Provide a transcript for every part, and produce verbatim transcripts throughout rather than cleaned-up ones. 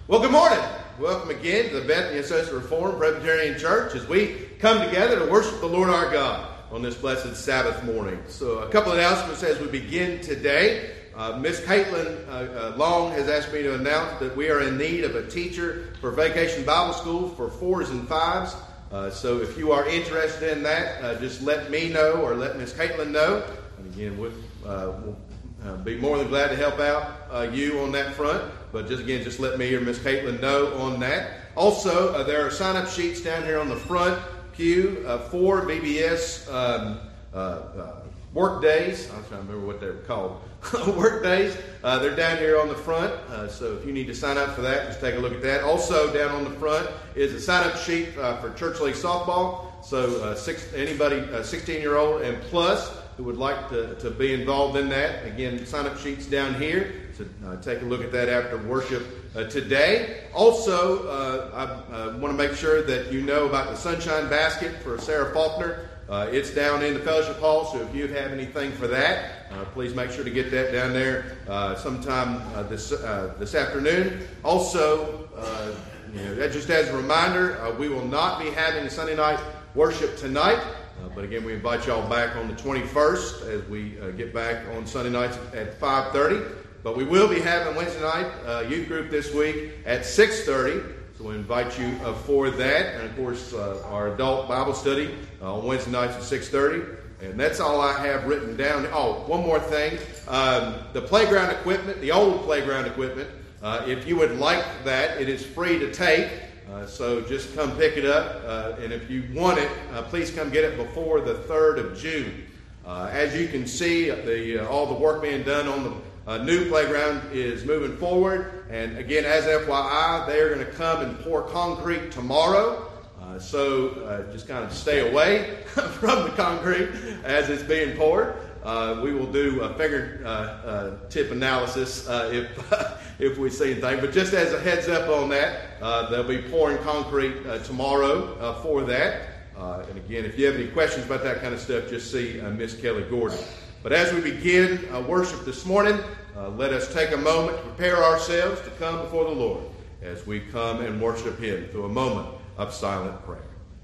Well, good morning. Welcome again to the Bethany Associate Reformed Presbyterian Church as we come together to worship the Lord our God on this blessed Sabbath morning. So a couple of announcements as we begin today. Uh, Miss Caitlin uh, uh, Long has asked me to announce that we are in need of a teacher for Vacation Bible School for fours and fives. Uh, so if you are interested in that, uh, just let me know or let Miss Caitlin know. And again, we'll, uh, we'll uh, be more than glad to help out uh, you on that front. But just again, just let me or Miss Caitlin know on that. Also, uh, there are sign-up sheets down here on the front pew uh, for V B S um, uh, uh, work days. I'm trying to remember what they were called. work days. Uh, they're down here on the front. Uh, so if you need to sign up for that, just take a look at that. Also, down on the front is a sign-up sheet uh, for Church League softball. So uh, six, anybody uh, sixteen-year-old and plus who would like to, to be involved in that, again, sign-up sheets down here. So uh, take a look at that after worship uh, today. Also, uh, I uh, want to make sure that you know about the Sunshine Basket for Sarah Faulkner. Uh, it's down in the fellowship hall, so if you have anything for that, uh, please make sure to get that down there uh, sometime uh, this uh, this afternoon. Also, uh, you know, just as a reminder, uh, we will not be having a Sunday night worship tonight. Uh, but again, we invite y'all back on the twenty-first as we uh, get back on Sunday nights at five thirty. But we will be having Wednesday night uh, youth group this week at six thirty. So we invite you uh, for that. And of course, uh, our adult Bible study uh, on Wednesday nights at six thirty. And that's all I have written down. Oh, one more thing. Um, the playground equipment, the old playground equipment, uh, if you would like that, it is free to take. Uh, so just come pick it up. Uh, and if you want it, uh, please come get it before the third of June. Uh, as you can see, the uh, all the work being done on the uh, new playground is moving forward. And again, as F Y I, they're going to come and pour concrete tomorrow. Uh, so uh, just kind of stay away from the concrete as it's being poured. Uh, we will do a finger uh, uh, tip analysis uh, if uh, if we see anything. But just as a heads up on that, uh, they'll be pouring concrete uh, tomorrow uh, for that. Uh, and again, if you have any questions about that kind of stuff, just see uh, Miss Kelly Gordon. But as we begin uh, worship this morning, uh, let us take a moment to prepare ourselves to come before the Lord as we come and worship Him through a moment of silent prayer.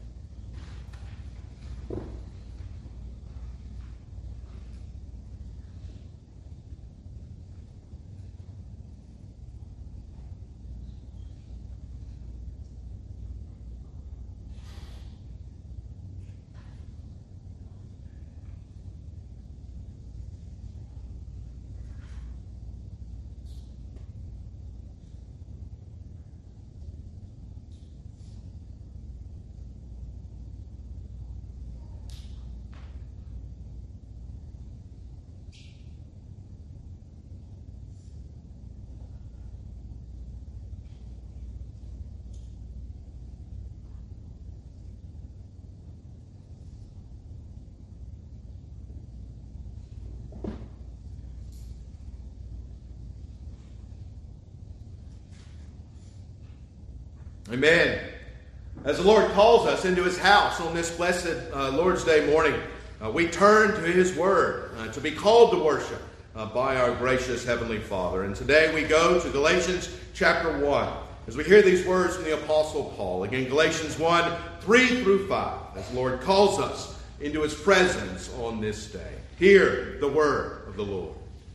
Amen. As the Lord calls us into His house on this blessed uh, Lord's Day morning, uh, we turn to His Word uh, to be called to worship uh, by our gracious Heavenly Father. And today we go to Galatians chapter one as we hear these words from the Apostle Paul. Again, Galatians one, three through five, as the Lord calls us into His presence on this day. Hear the word of the Lord.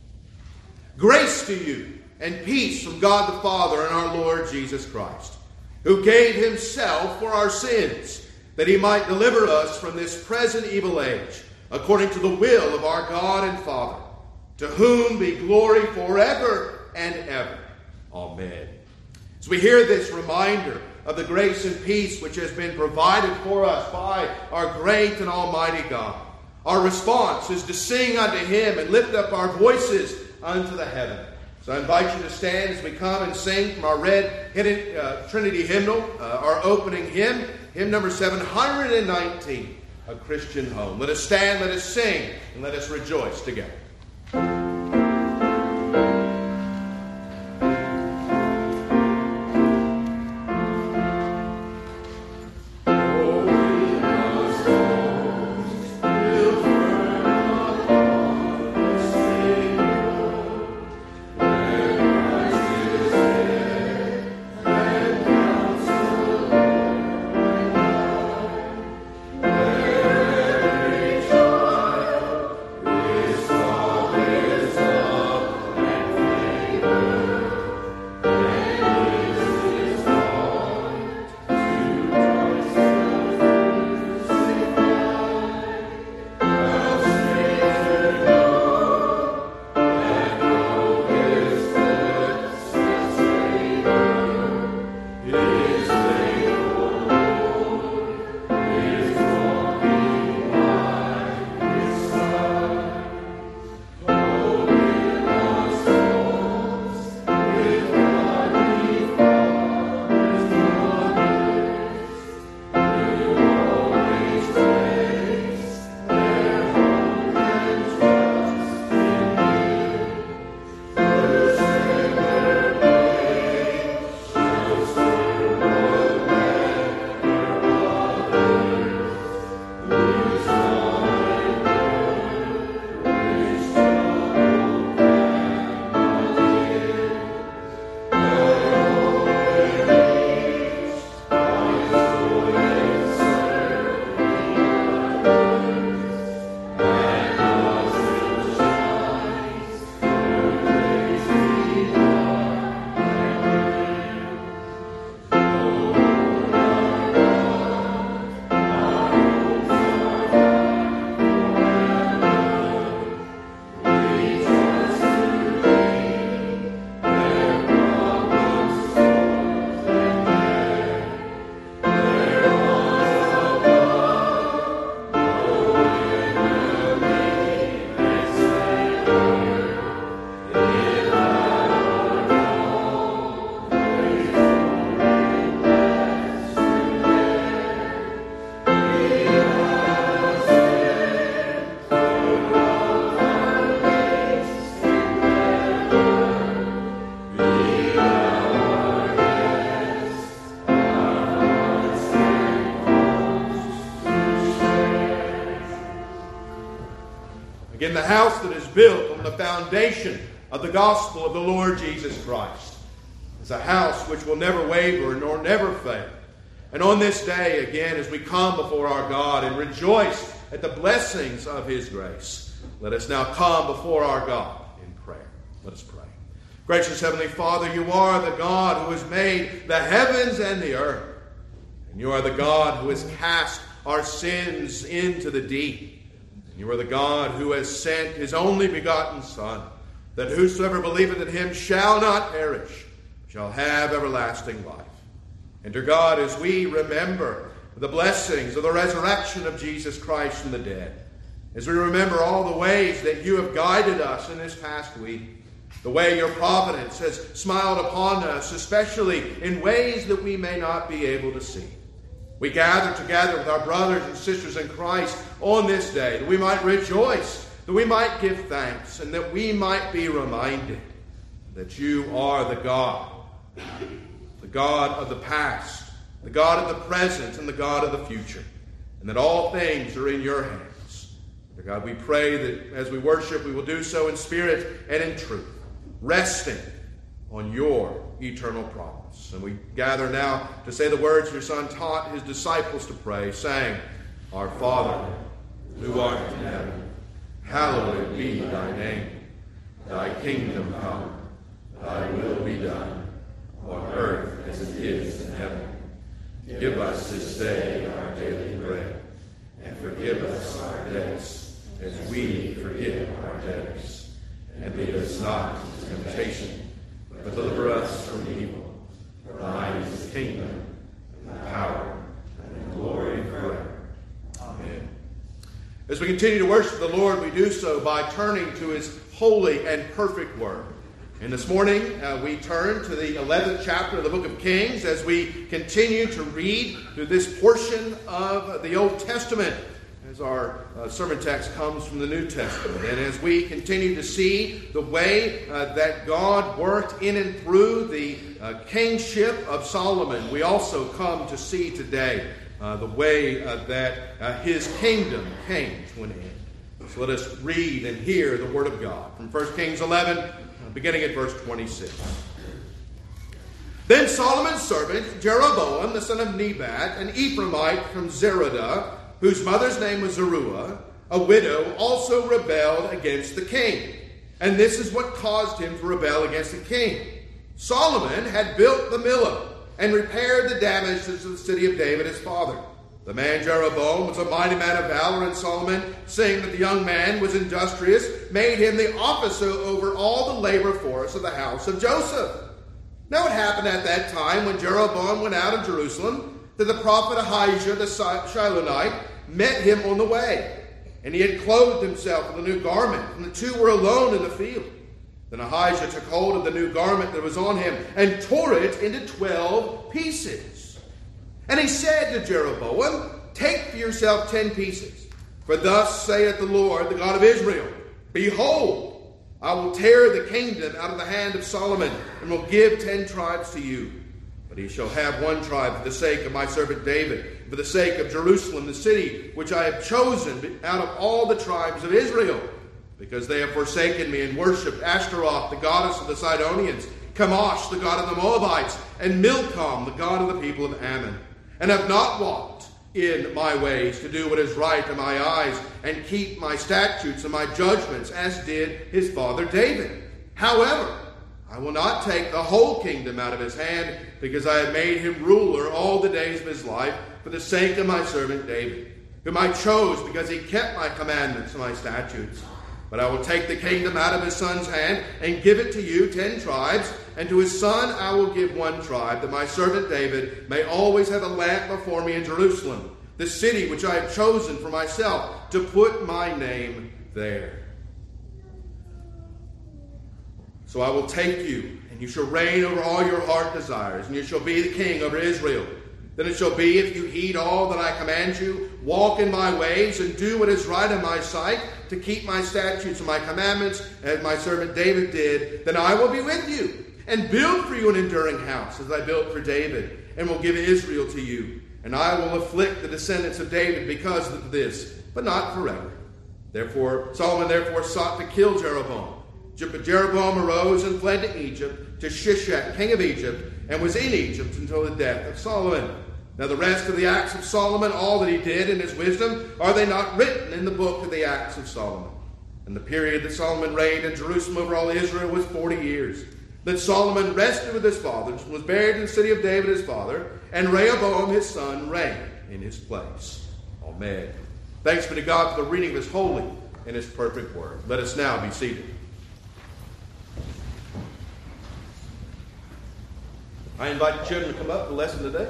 Grace to you and peace from God the Father and our Lord Jesus Christ, who gave Himself for our sins, that He might deliver us from this present evil age, according to the will of our God and Father, to whom be glory forever and ever. Amen. As we hear this reminder of the grace and peace which has been provided for us by our great and almighty God, our response is to sing unto Him and lift up our voices unto the heaven. So I invite you to stand as we come and sing from our red hidden, uh, Trinity hymnal, uh, our opening hymn, hymn number seven hundred nineteen, A Christian Home. Let us stand, let us sing, and let us rejoice together. Thank Again, the house that is built on the foundation of the gospel of the Lord Jesus Christ is a house which will never waver nor never fail. And on this day, again, as we come before our God and rejoice at the blessings of His grace, let us now come before our God in prayer. Let us pray. Gracious Heavenly Father, you are the God who has made the heavens and the earth. And you are the God who has cast our sins into the deep. And you are the God who has sent His only begotten Son, that whosoever believeth in Him shall not perish, shall have everlasting life. And dear God, as we remember the blessings of the resurrection of Jesus Christ from the dead, as we remember all the ways that you have guided us in this past week, the way your providence has smiled upon us, especially in ways that we may not be able to see. We gather together with our brothers and sisters in Christ on this day, that we might rejoice, that we might give thanks, and that we might be reminded that you are the God, the God of the past, the God of the present, and the God of the future, and that all things are in your hands. Dear God, we pray that as we worship, we will do so in spirit and in truth, resting on your eternal promise. And we gather now to say the words your Son taught his disciples to pray, saying, Our Father, who art in heaven, hallowed be thy name. Thy kingdom come, thy will be done, on earth as it is in heaven. Give us this day our daily bread, and forgive us our debts, as we forgive our debtors. And lead us not into temptation, but deliver us from evil. For thine is the kingdom, and the power, and the glory forever. Amen. As we continue to worship the Lord, we do so by turning to His holy and perfect word. And this morning, uh, we turn to the eleventh chapter of the book of Kings as we continue to read through this portion of the Old Testament, as our uh, sermon text comes from the New Testament. And as we continue to see the way uh, that God worked in and through the uh, kingship of Solomon, we also come to see today uh, the way uh, that uh, his kingdom came to an end. So let us read and hear the word of God from First Kings eleven, uh, beginning at verse twenty-six. Then Solomon's servant Jeroboam, the son of Nebat, an Ephraimite from Zerodah, whose mother's name was Zeruiah, a widow, also rebelled against the king. And this is what caused him to rebel against the king. Solomon had built the Millo and repaired the damages of the city of David his father. The man Jeroboam was a mighty man of valor, and Solomon, seeing that the young man was industrious, made him the officer over all the labor force of the house of Joseph. Now it happened at that time, when Jeroboam went out of Jerusalem, that the prophet Ahijah the Shilonite met him on the way, and he had clothed himself with a new garment, and the two were alone in the field. Then Ahijah took hold of the new garment that was on him and tore it into twelve pieces. And he said to Jeroboam, Take for yourself ten pieces, for thus saith the Lord, the God of Israel, Behold, I will tear the kingdom out of the hand of Solomon, and will give ten tribes to you. But he shall have one tribe for the sake of my servant David, for the sake of Jerusalem, the city which I have chosen out of all the tribes of Israel, because they have forsaken me and worshipped Ashtaroth, the goddess of the Sidonians, Chemosh, the god of the Moabites, and Milcom, the god of the people of Ammon, and have not walked in my ways to do what is right in my eyes, and keep my statutes and my judgments, as did his father David. However, I will not take the whole kingdom out of his hand, because I have made him ruler all the days of his life, for the sake of my servant David, whom I chose because he kept my commandments and my statutes. But I will take the kingdom out of his son's hand, and give it to you, ten tribes, and to his son I will give one tribe, that my servant David may always have a lamp before me in Jerusalem, the city which I have chosen for myself, to put my name there. So I will take you, and you shall reign over all your heart desires, and you shall be the king over Israel. Then it shall be, if you heed all that I command you, walk in my ways, and do what is right in my sight, to keep my statutes and my commandments, as my servant David did, then I will be with you, and build for you an enduring house, as I built for David, and will give Israel to you. And I will afflict the descendants of David because of this, but not forever. Therefore, Solomon therefore sought to kill Jeroboam. But Jeroboam arose and fled to Egypt, to Shishak, king of Egypt, and was in Egypt until the death of Solomon. Now the rest of the acts of Solomon, all that he did in his wisdom, are they not written in the book of the acts of Solomon? And the period that Solomon reigned in Jerusalem over all Israel was forty years. Then Solomon rested with his fathers, was buried in the city of David his father, and Rehoboam his son reigned in his place. Amen. Thanks be to God for the reading of his holy and his perfect word. Let us now be seated. I invite the children to come up for the lesson today.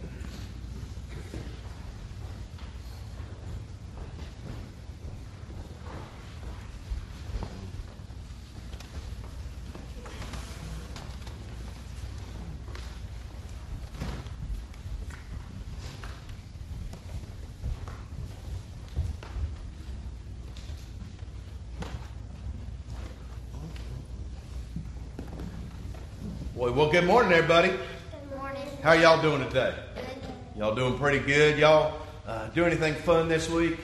Boy, well, good morning, everybody. Good morning. How are y'all doing today? Good. Y'all doing pretty good? Y'all uh, do anything fun this week?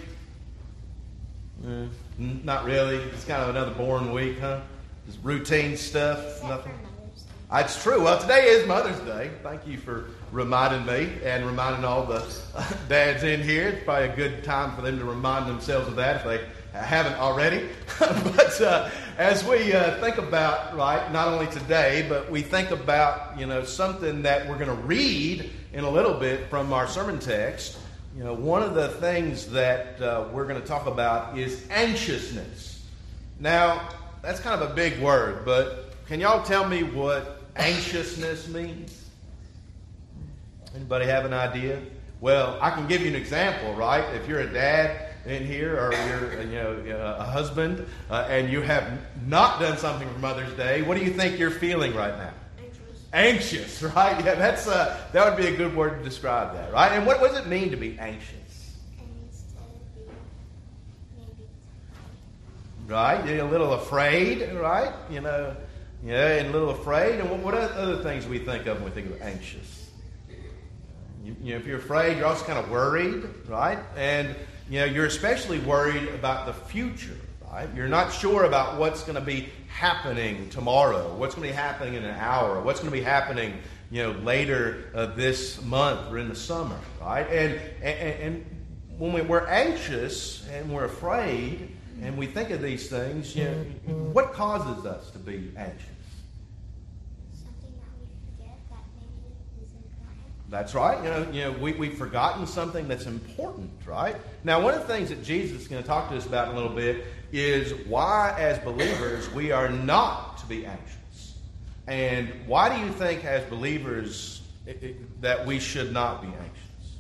Mm, not really. It's kind of another boring week, huh? Just routine stuff. Except Nothing. for Mother's Day. That's true. Well, today is Mother's Day. Thank you for reminding me and reminding all the uh, dads in here. It's probably a good time for them to remind themselves of that if they haven't already. But uh, as we uh, think about, right, not only today, but we think about, you know, something that we're going to read in a little bit from our sermon text. You know, one of the things that uh, we're going to talk about is anxiousness. Now, that's kind of a big word, but can y'all tell me what anxiousness means? Anybody have an idea? Well, I can give you an example, right? If you're a dad in here, or you're, you know, a husband, uh, and you have not done something for Mother's Day, what do you think you're feeling right now? Anxious. Anxious, right? Yeah, that's uh, that would be a good word to describe that, right? And what, what does it mean to be anxious? And instead of being maybe Right? You're a little afraid, right? You know, yeah, and a little afraid. And what, what other things do we think of when we think of anxious? You, you know, if you're afraid, you're also kind of worried, right? And you know, you're especially worried about the future, right? You're not sure about what's going to be happening tomorrow, what's going to be happening in an hour, what's going to be happening, you know, later uh, this month or in the summer, right? And and, and when we, we're anxious and we're afraid and we think of these things, you know, what causes us to be anxious? something that we forget that maybe is important. That's right. You know, you know, we, we've forgotten something that's important, right? Now, one of the things that Jesus is going to talk to us about in a little bit is why, as believers, we are not to be anxious. And why do you think, as believers, it, it, that we should not be anxious?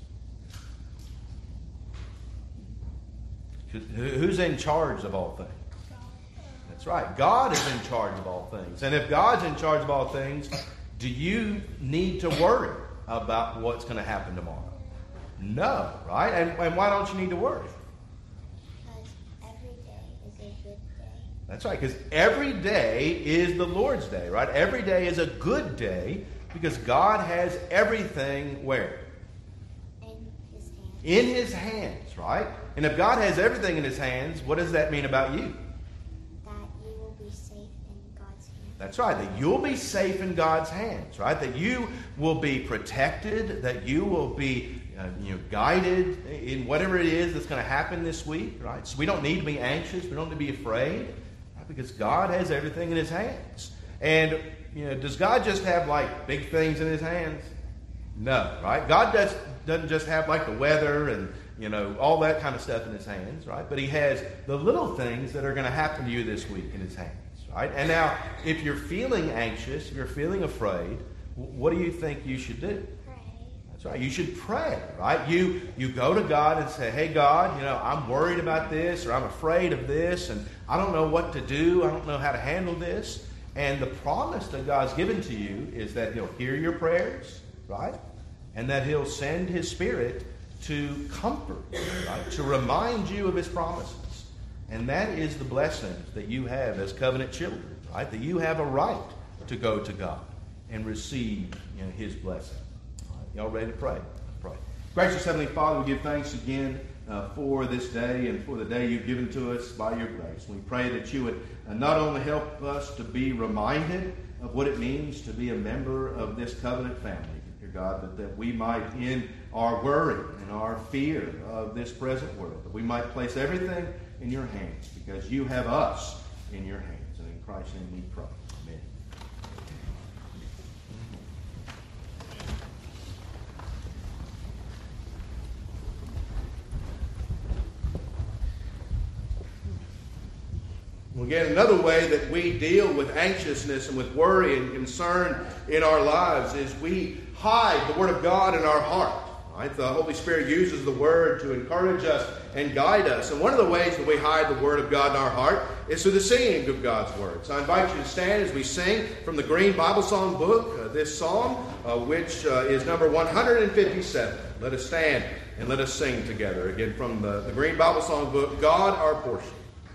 Who's in charge of all things? That's right. God is in charge of all things. And if God's in charge of all things, do you need to worry about what's going to happen tomorrow? No, right? And, and why don't you need to worry? Because every day is a good day. That's right, because every day is the Lord's day, right? Every day is a good day because God has everything where? In His hands. In His hands, right? And if God has everything in His hands, what does that mean about you? That you will be safe in God's hands. That's right, that you'll be safe in God's hands, right? That you will be protected, that you will be uh, you know, guided in whatever it is that's going to happen this week, right? So we don't need to be anxious, we don't need to be afraid, right? Because God has everything in His hands. And, you know, does God just have, like, big things in His hands? No, right? God does, doesn't just have, like, the weather and, you know, all that kind of stuff in His hands, right? But He has the little things that are going to happen to you this week in His hands. Right? And now, if you're feeling anxious, if you're feeling afraid, what do you think you should do? Pray. That's right. You should pray, right? You you go to God and say, hey, God, you know, I'm worried about this, or I'm afraid of this, and I don't know what to do. I don't know how to handle this. And the promise that God's given to you is that He'll hear your prayers, right? And that He'll send His Spirit to comfort you, right? To remind you of His promises. And that is the blessings that you have as covenant children, right? That you have a right to go to God and receive, you know, His blessing. All right, y'all ready to pray? Pray. Gracious Heavenly Father, we give thanks again uh, for this day and for the day you've given to us by your grace. We pray that you would uh, not only help us to be reminded of what it means to be a member of this covenant family, dear God, but that we might, in our worry and our fear of this present world, that we might place everything in your hands, because you have us in your hands. And in Christ's name we pray. Amen. Well, again, another way that we deal with anxiousness and with worry and concern in our lives is we hide the Word of God in our heart. Right? The Holy Spirit uses the Word to encourage us and guide us. And one of the ways that we hide the Word of God in our heart is through the singing of God's Word. So I invite you to stand as we sing from the Green Bible Song Book, uh, this song, uh, which uh, is number one hundred fifty-seven. Let us stand and let us sing together. Again, from the, the Green Bible Song Book, God Our Portion.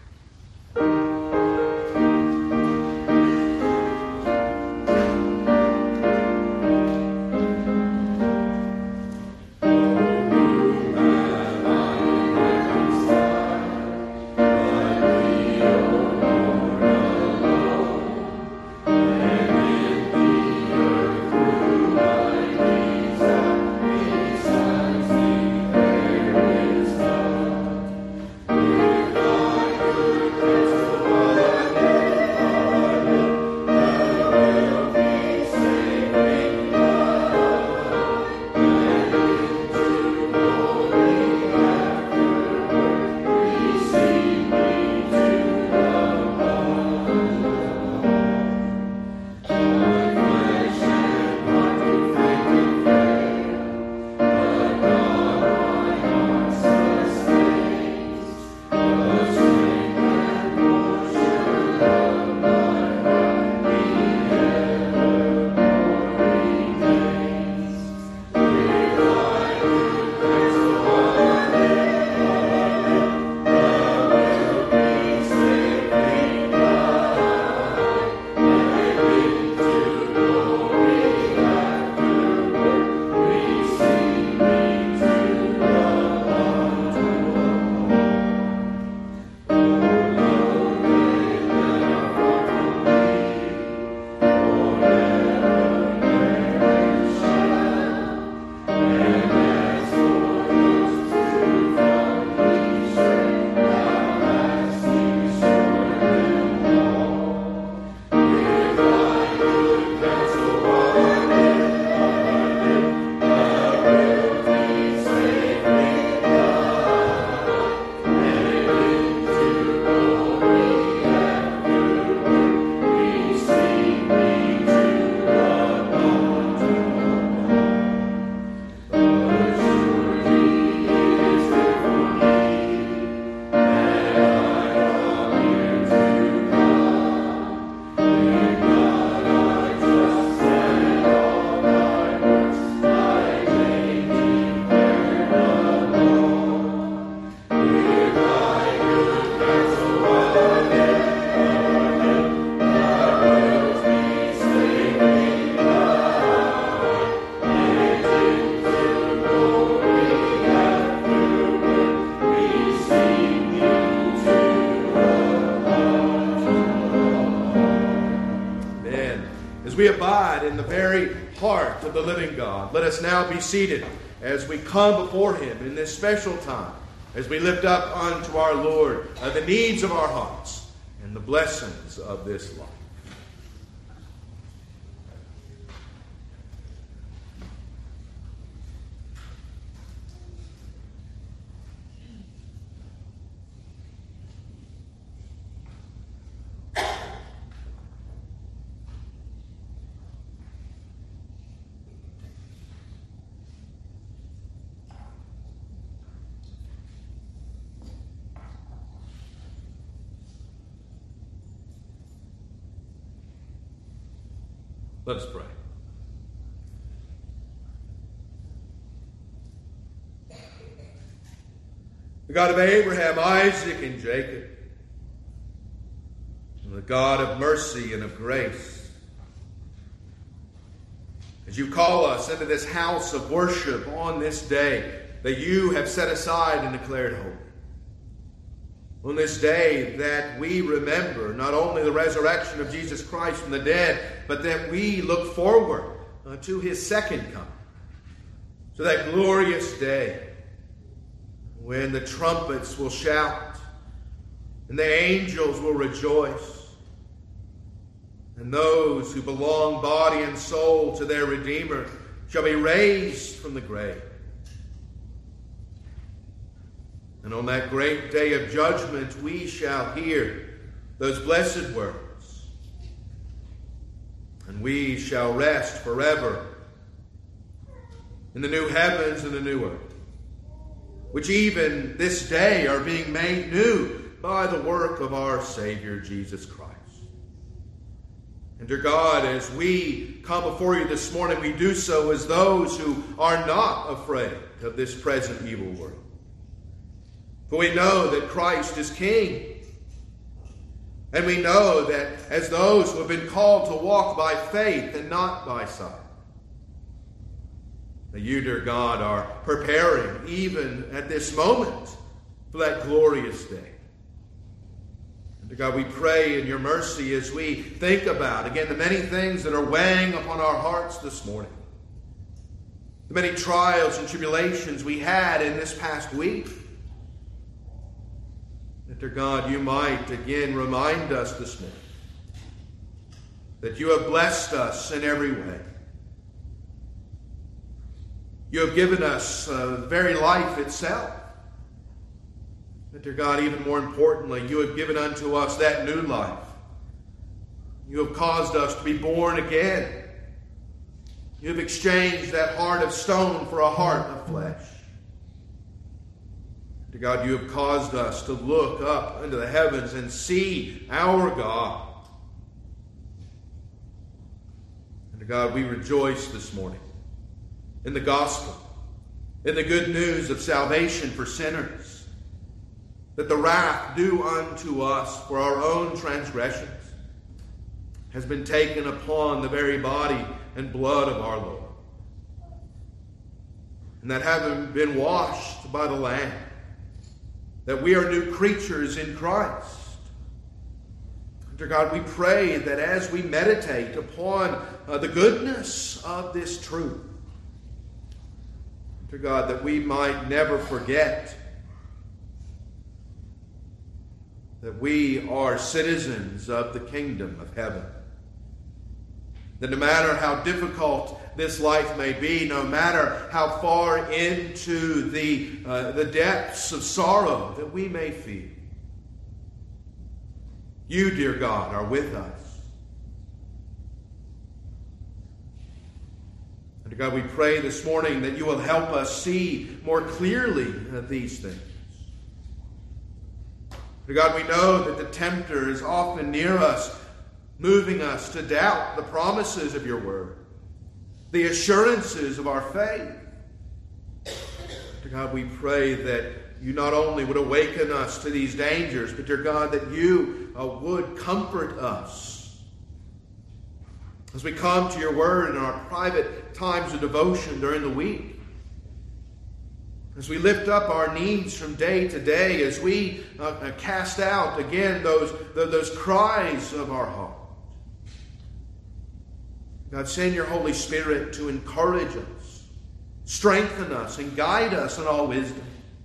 We abide in the very heart of the living God. Let us now be seated as we come before Him in this special time, as we lift up unto our Lord uh, the needs of our hearts and the blessings of this life. Let us pray. The God of Abraham, Isaac, and Jacob, and the God of mercy and of grace, as you call us into this house of worship on this day, that you have set aside and declared holy. On this day that we remember not only the resurrection of Jesus Christ from the dead, but that we look forward uh, to his second coming. To that glorious day when the trumpets will shout and the angels will rejoice, and those who belong body and soul to their Redeemer shall be raised from the grave. And on that great day of judgment, we shall hear those blessed words, and we shall rest forever in the new heavens and the new earth, which even this day are being made new by the work of our Savior, Jesus Christ. And dear God, as we come before you this morning, we do so as those who are not afraid of this present evil world. For we know that Christ is King. And we know that as those who have been called to walk by faith and not by sight, that you, dear God, are preparing even at this moment for that glorious day. And dear God, we pray in your mercy as we think about, again, the many things that are weighing upon our hearts this morning. The many trials and tribulations we had in this past week. That, dear God, you might again remind us this morning that you have blessed us in every way. You have given us uh, very life itself. But, dear God, even more importantly, you have given unto us that new life. You have caused us to be born again. You have exchanged that heart of stone for a heart of flesh. Dear God, you have caused us to look up into the heavens and see our God. And dear God, we rejoice this morning in the gospel, in the good news of salvation for sinners, that the wrath due unto us for our own transgressions has been taken upon the very body and blood of our Lord. And that having been washed by the Lamb, that we are new creatures in Christ. Dear God, we pray that as we meditate upon uh, the goodness of this truth, dear God, that we might never forget that we are citizens of the kingdom of heaven. That no matter how difficult this life may be, no matter how far into the, uh, the depths of sorrow that we may feel, you, dear God, are with us. And God, we pray this morning that you will help us see more clearly uh, these things. Dear God, we know that the tempter is often near us, moving us to doubt the promises of your word, the assurances of our faith. Dear God, we pray that you not only would awaken us to these dangers, but, dear God, that you uh, would comfort us as we come to your word in our private times of devotion during the week. As we lift up our needs from day to day, as we uh, cast out again those, those cries of our heart. God, send your Holy Spirit to encourage us, strengthen us, and guide us in all wisdom.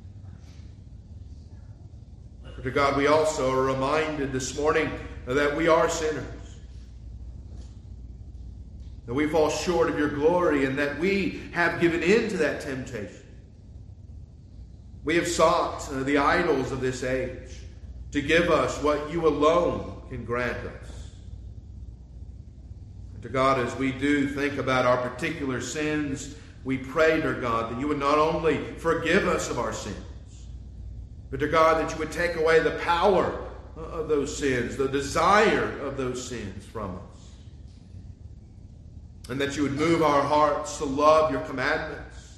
Dear God, we also are reminded this morning that we are sinners, that we fall short of your glory, and that we have given in to that temptation. We have sought uh, the idols of this age to give us what you alone can grant us. And to God, as we do think about our particular sins, we pray, dear God, that you would not only forgive us of our sins, but, dear God, that you would take away the power of those sins, the desire of those sins from us. And that you would move our hearts to love your commandments,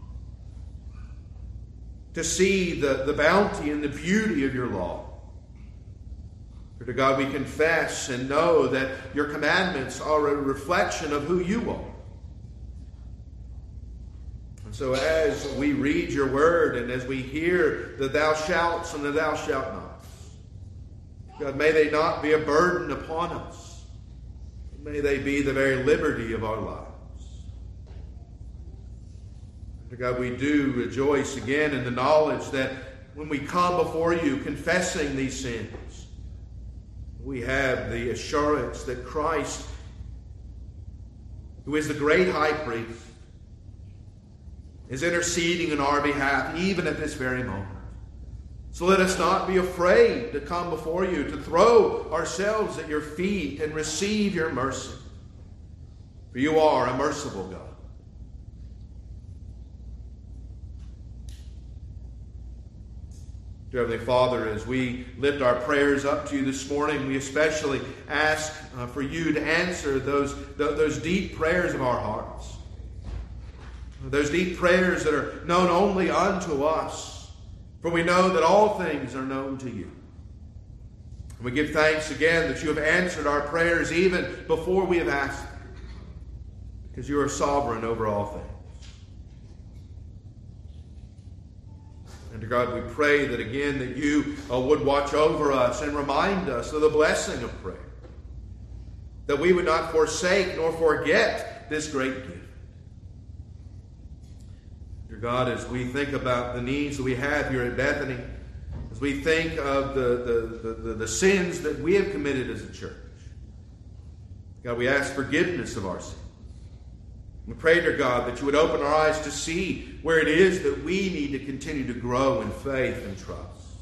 to see the, the bounty and the beauty of your law. For to God we confess and know that your commandments are a reflection of who you are. And So as we read your word and as we hear the thou shalt and the thou shalt not, God, may they not be a burden upon us. May they be the very liberty of our lives. God, we do rejoice again in the knowledge that when we come before you confessing these sins, we have the assurance that Christ, who is the great high priest, is interceding in our behalf even at this very moment. So let us not be afraid to come before you, to throw ourselves at your feet and receive your mercy. For you are a merciful God. Dear Heavenly Father, as we lift our prayers up to you this morning, we especially ask uh, for you to answer those, th- those deep prayers of our hearts. Those deep prayers that are known only unto us, for we know that all things are known to you. And we give thanks again that you have answered our prayers even before we have asked them, because you are sovereign over all things. And to God, we pray that again that you uh, would watch over us and remind us of the blessing of prayer. That we would not forsake nor forget this great gift. Dear God, as we think about the needs that we have here at Bethany, as we think of the, the, the, the sins that we have committed as a church, God, we ask forgiveness of our sins. We pray, dear God, that you would open our eyes to see where it is that we need to continue to grow in faith and trust.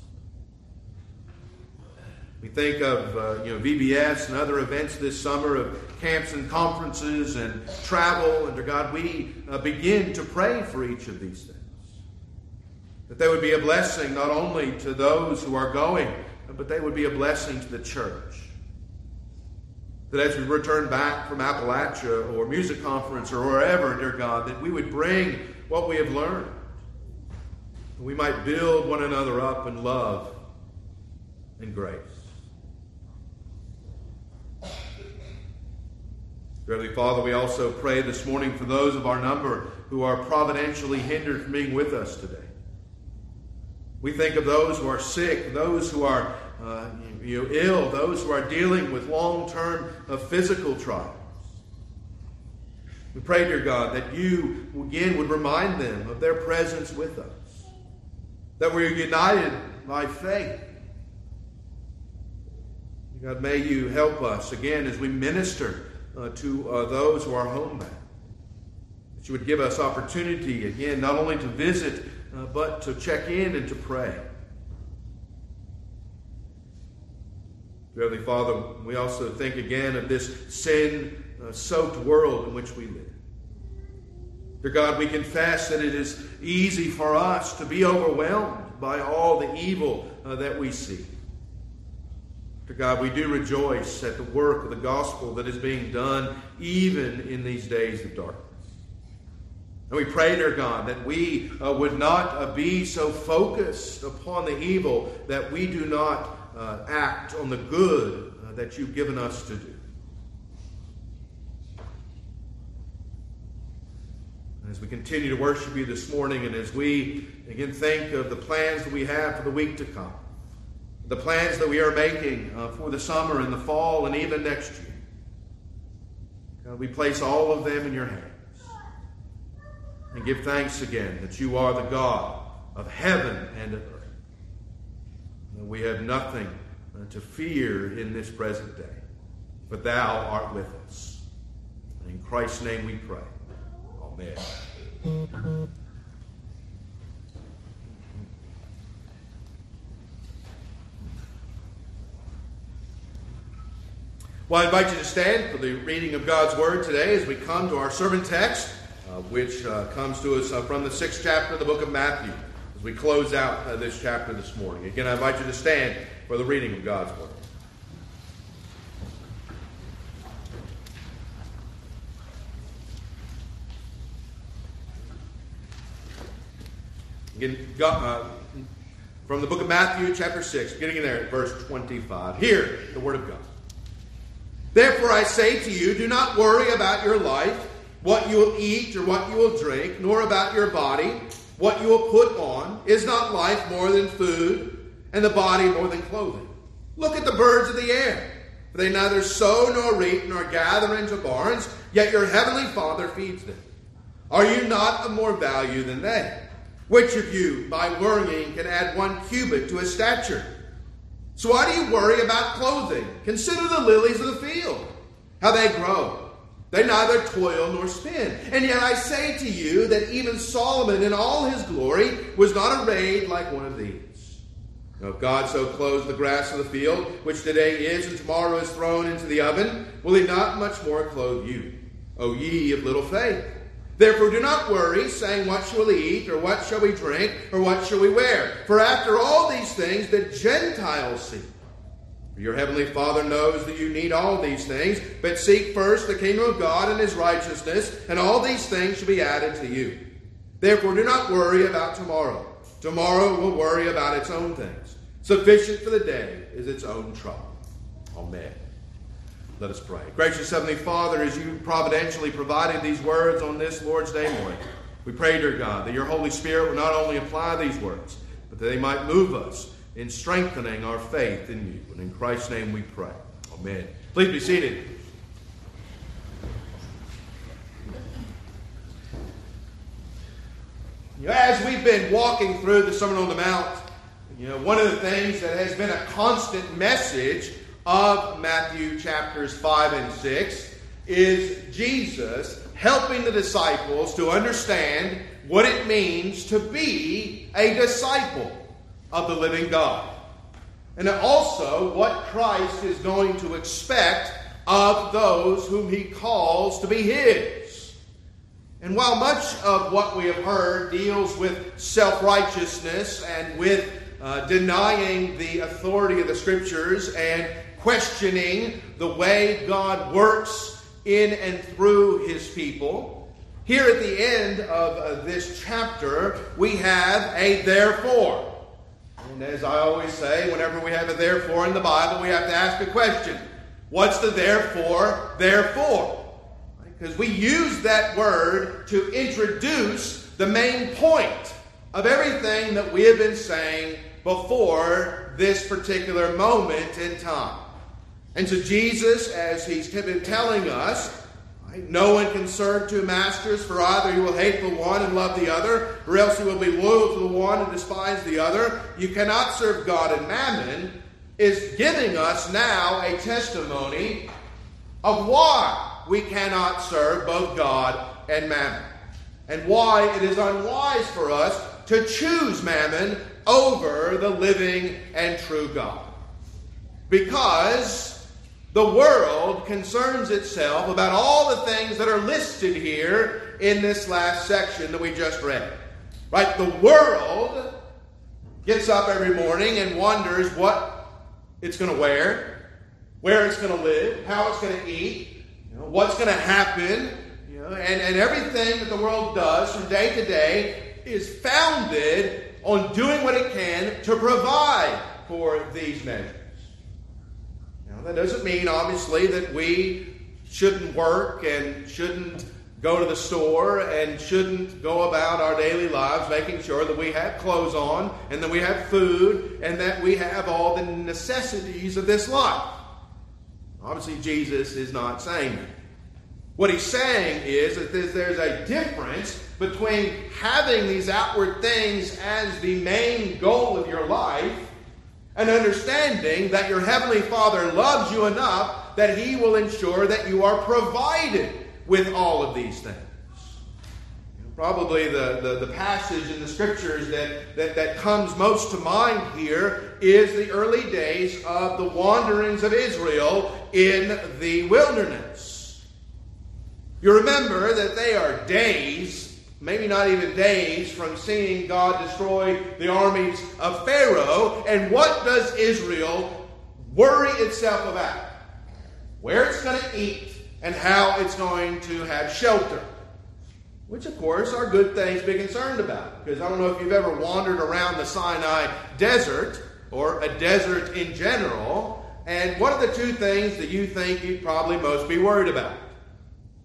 We think of uh, you know V B S and other events this summer, of camps and conferences and travel. And dear God, we uh, begin to pray for each of these things. That they would be a blessing not only to those who are going, but they would be a blessing to the church. That as we return back from Appalachia or music conference or wherever, dear God, that we would bring what we have learned. We might build one another up in love and grace. Dear Heavenly Father, we also pray this morning for those of our number who are providentially hindered from being with us today. We think of those who are sick, those who are uh, you know, ill, those who are dealing with long-term uh, physical trials. We pray, dear God, that you again would remind them of their presence with us, that we're united by faith. God, may you help us again as we minister uh, to uh, those who are homebound. That you would give us opportunity again, not only to visit, uh, but to check in and to pray. Dear Heavenly Father, we also think again of this sin-soaked world in which we live. Dear God, we confess that it is easy for us to be overwhelmed by all the evil uh, that we see. Dear God, we do rejoice at the work of the gospel that is being done even in these days of darkness. And we pray, dear God, that we uh, would not uh, be so focused upon the evil that we do not uh, act on the good uh, that you've given us to do. As we continue to worship you this morning, and as we again think of the plans that we have for the week to come, the plans that we are making uh, for the summer and the fall and even next year, God, we place all of them in your hands and give thanks again that you are the God of heaven and of earth. And we have nothing uh, to fear in this present day, for thou art with us. And in Christ's name we pray. Amen. Well, I invite you to stand for the reading of God's Word today as we come to our sermon text, uh, which uh, comes to us uh, from the sixth chapter of the book of Matthew, as we close out uh, this chapter this morning. Again, I invite you to stand for the reading of God's Word. Again, God, uh, from the book of Matthew, chapter six, getting in there at verse twenty-five. Hear the word of God. Therefore I say to you, do not worry about your life, what you will eat or what you will drink, nor about your body, what you will put on. Is not life more than food, and the body more than clothing? Look at the birds of the air. For they neither sow nor reap nor gather into barns, yet your heavenly Father feeds them. Are you not of more value than they? Which of you, by worrying, can add one cubit to his stature? So why do you worry about clothing? Consider the lilies of the field, how they grow. They neither toil nor spin. And yet I say to you that even Solomon in all his glory was not arrayed like one of these. Now, if God so clothes the grass of the field, which today is and tomorrow is thrown into the oven, will he not much more clothe you, O ye of little faith? Therefore do not worry, saying, what shall we eat, or what shall we drink, or what shall we wear? For after all these things the Gentiles seek. For your heavenly Father knows that you need all these things, but seek first the kingdom of God and his righteousness, and all these things shall be added to you. Therefore do not worry about tomorrow. Tomorrow will worry about its own things. Sufficient for the day is its own trouble. Amen. Let us pray. Gracious Heavenly Father, as you providentially provided these words on this Lord's Day morning, we pray, dear God, that your Holy Spirit will not only apply these words, but that they might move us in strengthening our faith in you. And in Christ's name we pray. Amen. Please be seated. You know, as we've been walking through the Sermon on the Mount, you know, one of the things that has been a constant message of Matthew chapters five and six is Jesus helping the disciples to understand what it means to be a disciple of the living God. And also what Christ is going to expect of those whom he calls to be his. And while much of what we have heard deals with self-righteousness and with uh, denying the authority of the Scriptures and questioning the way God works in and through his people, here at the end of uh, this chapter, we have a therefore. And as I always say, whenever we have a therefore in the Bible, we have to ask a question. What's the therefore, therefore? Because we use that word to introduce the main point of everything that we have been saying before this particular moment in time. And so Jesus, as he's been telling us, right, no one can serve two masters, for either you will hate the one and love the other, or else you will be loyal to the one and despise the other. You cannot serve God and mammon, is giving us now a testimony of why we cannot serve both God and mammon, and why it is unwise for us to choose mammon over the living and true God. Because the world concerns itself about all the things that are listed here in this last section that we just read. Right? The world gets up every morning and wonders what it's going to wear, where it's going to live, how it's going to eat, you know, what's going to happen. You know, and, and everything that the world does from day to day is founded on doing what it can to provide for these measures. That doesn't mean, obviously, that we shouldn't work and shouldn't go to the store and shouldn't go about our daily lives making sure that we have clothes on and that we have food and that we have all the necessities of this life. Obviously, Jesus is not saying that. What he's saying is that there's a difference between having these outward things as the main goal of your life and understanding that your Heavenly Father loves you enough that he will ensure that you are provided with all of these things. Probably the, the, the passage in the Scriptures that, that, that comes most to mind here is the early days of the wanderings of Israel in the wilderness. You remember that they are days, maybe not even days, from seeing God destroy the armies of Pharaoh. And what does Israel worry itself about? Where it's going to eat and how it's going to have shelter. Which, of course, are good things to be concerned about. Because I don't know if you've ever wandered around the Sinai desert, or a desert in general, and what are the two things that you think you'd probably most be worried about?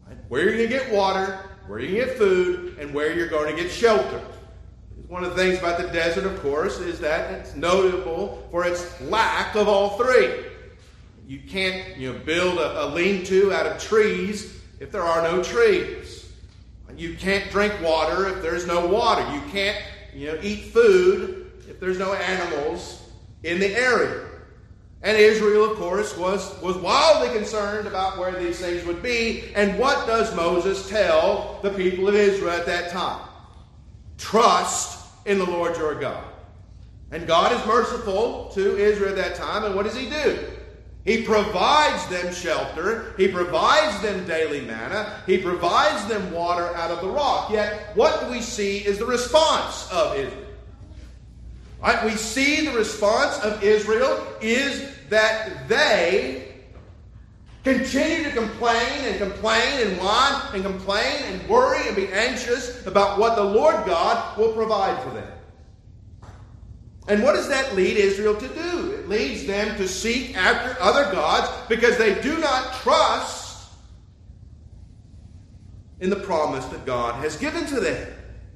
Right? Where you're going to get water, where you're going to get food, and where you're going to get shelter. One of the things about the desert, of course, is that it's notable for its lack of all three. You can't, you know, build a, a lean-to out of trees if there are no trees. You can't drink water if there's no water. You can't, you know, eat food if there's no animals in the area. And Israel, of course, was, was wildly concerned about where these things would be. And what does Moses tell the people of Israel at that time? Trust in the Lord your God. And God is merciful to Israel at that time. And what does he do? He provides them shelter. He provides them daily manna. He provides them water out of the rock. Yet, what do we see is the response of Israel. Right? We see the response of Israel is that they continue to complain and complain and whine and complain and worry and be anxious about what the Lord God will provide for them. And what does that lead Israel to do? It leads them to seek after other gods because they do not trust in the promise that God has given to them.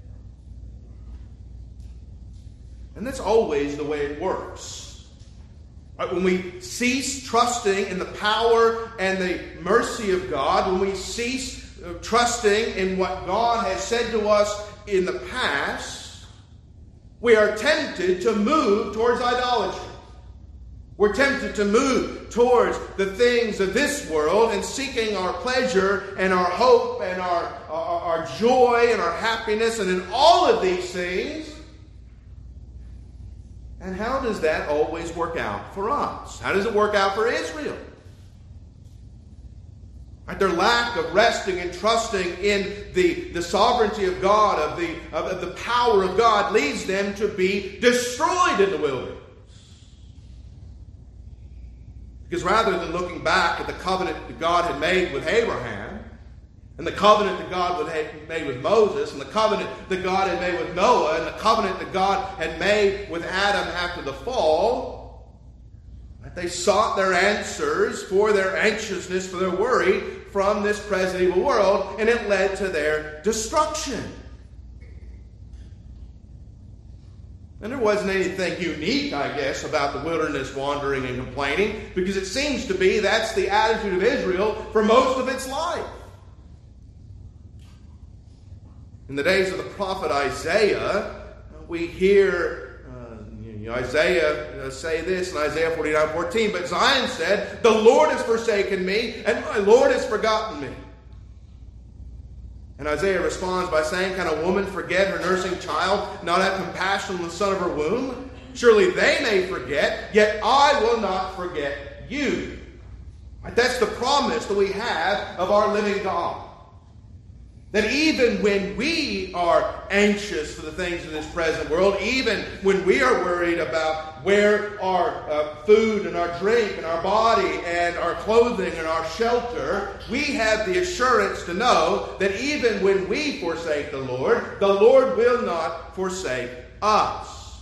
And that's always the way it works. Right? When we cease trusting in the power and the mercy of God, when we cease trusting in what God has said to us in the past, we are tempted to move towards idolatry. We're tempted to move towards the things of this world and seeking our pleasure and our hope and our, our, our joy and our happiness and in all of these things. And how does that always work out for us? How does it work out for Israel? Right, their lack of resting and trusting in the, the sovereignty of God, of the, of, of the power of God, leads them to be destroyed in the wilderness. Because rather than looking back at the covenant that God had made with Abraham, and the covenant that God had made with Moses, and the covenant that God had made with Noah, and the covenant that God had made with Adam after the fall, they sought their answers for their anxiousness, for their worry from this present evil world, and it led to their destruction. And there wasn't anything unique, I guess, about the wilderness wandering and complaining, because it seems to be that's the attitude of Israel for most of its life. In the days of the prophet Isaiah, we hear Isaiah uh, say this in Isaiah forty-nine fourteen, but Zion said, "The Lord has forsaken me, and my Lord has forgotten me." And Isaiah responds by saying, "Can a woman forget her nursing child, not have compassion on the son of her womb? Surely they may forget, yet I will not forget you." Right? That's the promise that we have of our living God. That even when we are anxious for the things of this present world, even when we are worried about where our uh, food and our drink and our body and our clothing and our shelter, we have the assurance to know that even when we forsake the Lord, the Lord will not forsake us.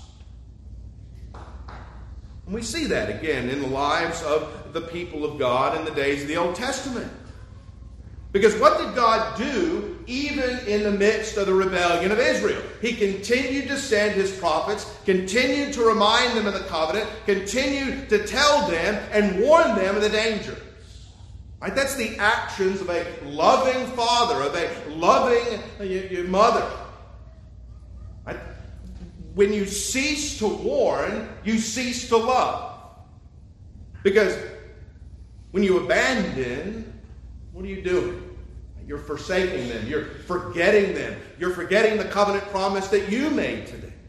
And we see that again in the lives of the people of God in the days of the Old Testament. Because what did God do even in the midst of the rebellion of Israel? He continued to send his prophets, continued to remind them of the covenant, continued to tell them and warn them of the dangers. Right? That's the actions of a loving father, of a loving mother. Right? When you cease to warn, you cease to love. Because when you abandon, what are you doing? You're forsaking them. You're forgetting them. You're forgetting the covenant promise that you made to them.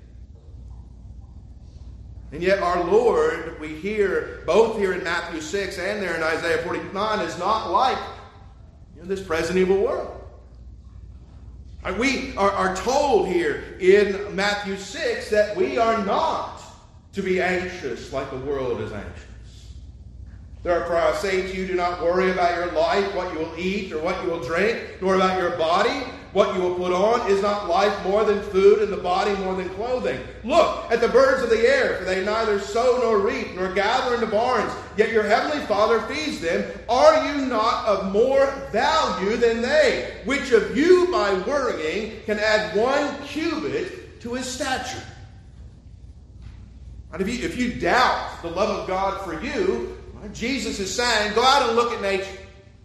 And yet our Lord, we hear, both here in Matthew six and there in Isaiah forty-nine, is not like you know, this present evil world. And we are, are told here in Matthew six that we are not to be anxious like the world is anxious. Therefore I say to you, do not worry about your life, what you will eat or what you will drink, nor about your body, What you will put on is not life more than food, and the body more than clothing. Look at the birds of the air, for they neither sow nor reap, nor gather into barns, yet your heavenly Father feeds them. Are you not of more value than they? Which of you, by worrying, can add one cubit to his stature? And if you, if you doubt the love of God for you, Jesus is saying, go out and look at nature.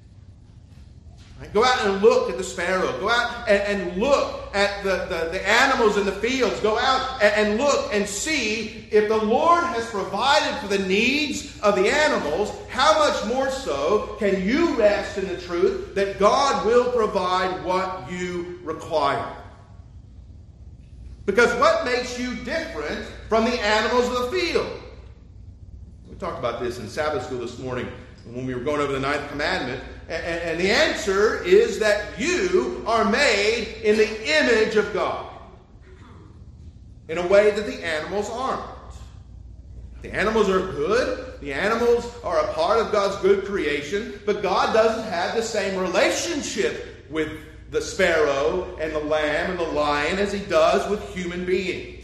Go out and look at the sparrow. Go out and, and look at the, the, the animals in the fields. Go out and, and look and see if the Lord has provided for the needs of the animals, how much more so can you rest in the truth that God will provide what you require? Because what makes you different from the animals of the field? We talked about this in Sabbath school this morning when we were going over the ninth commandment. And the answer is that you are made in the image of God in a way that the animals aren't. The animals are good. The animals are a part of God's good creation. But God doesn't have the same relationship with the sparrow and the lamb and the lion as he does with human beings.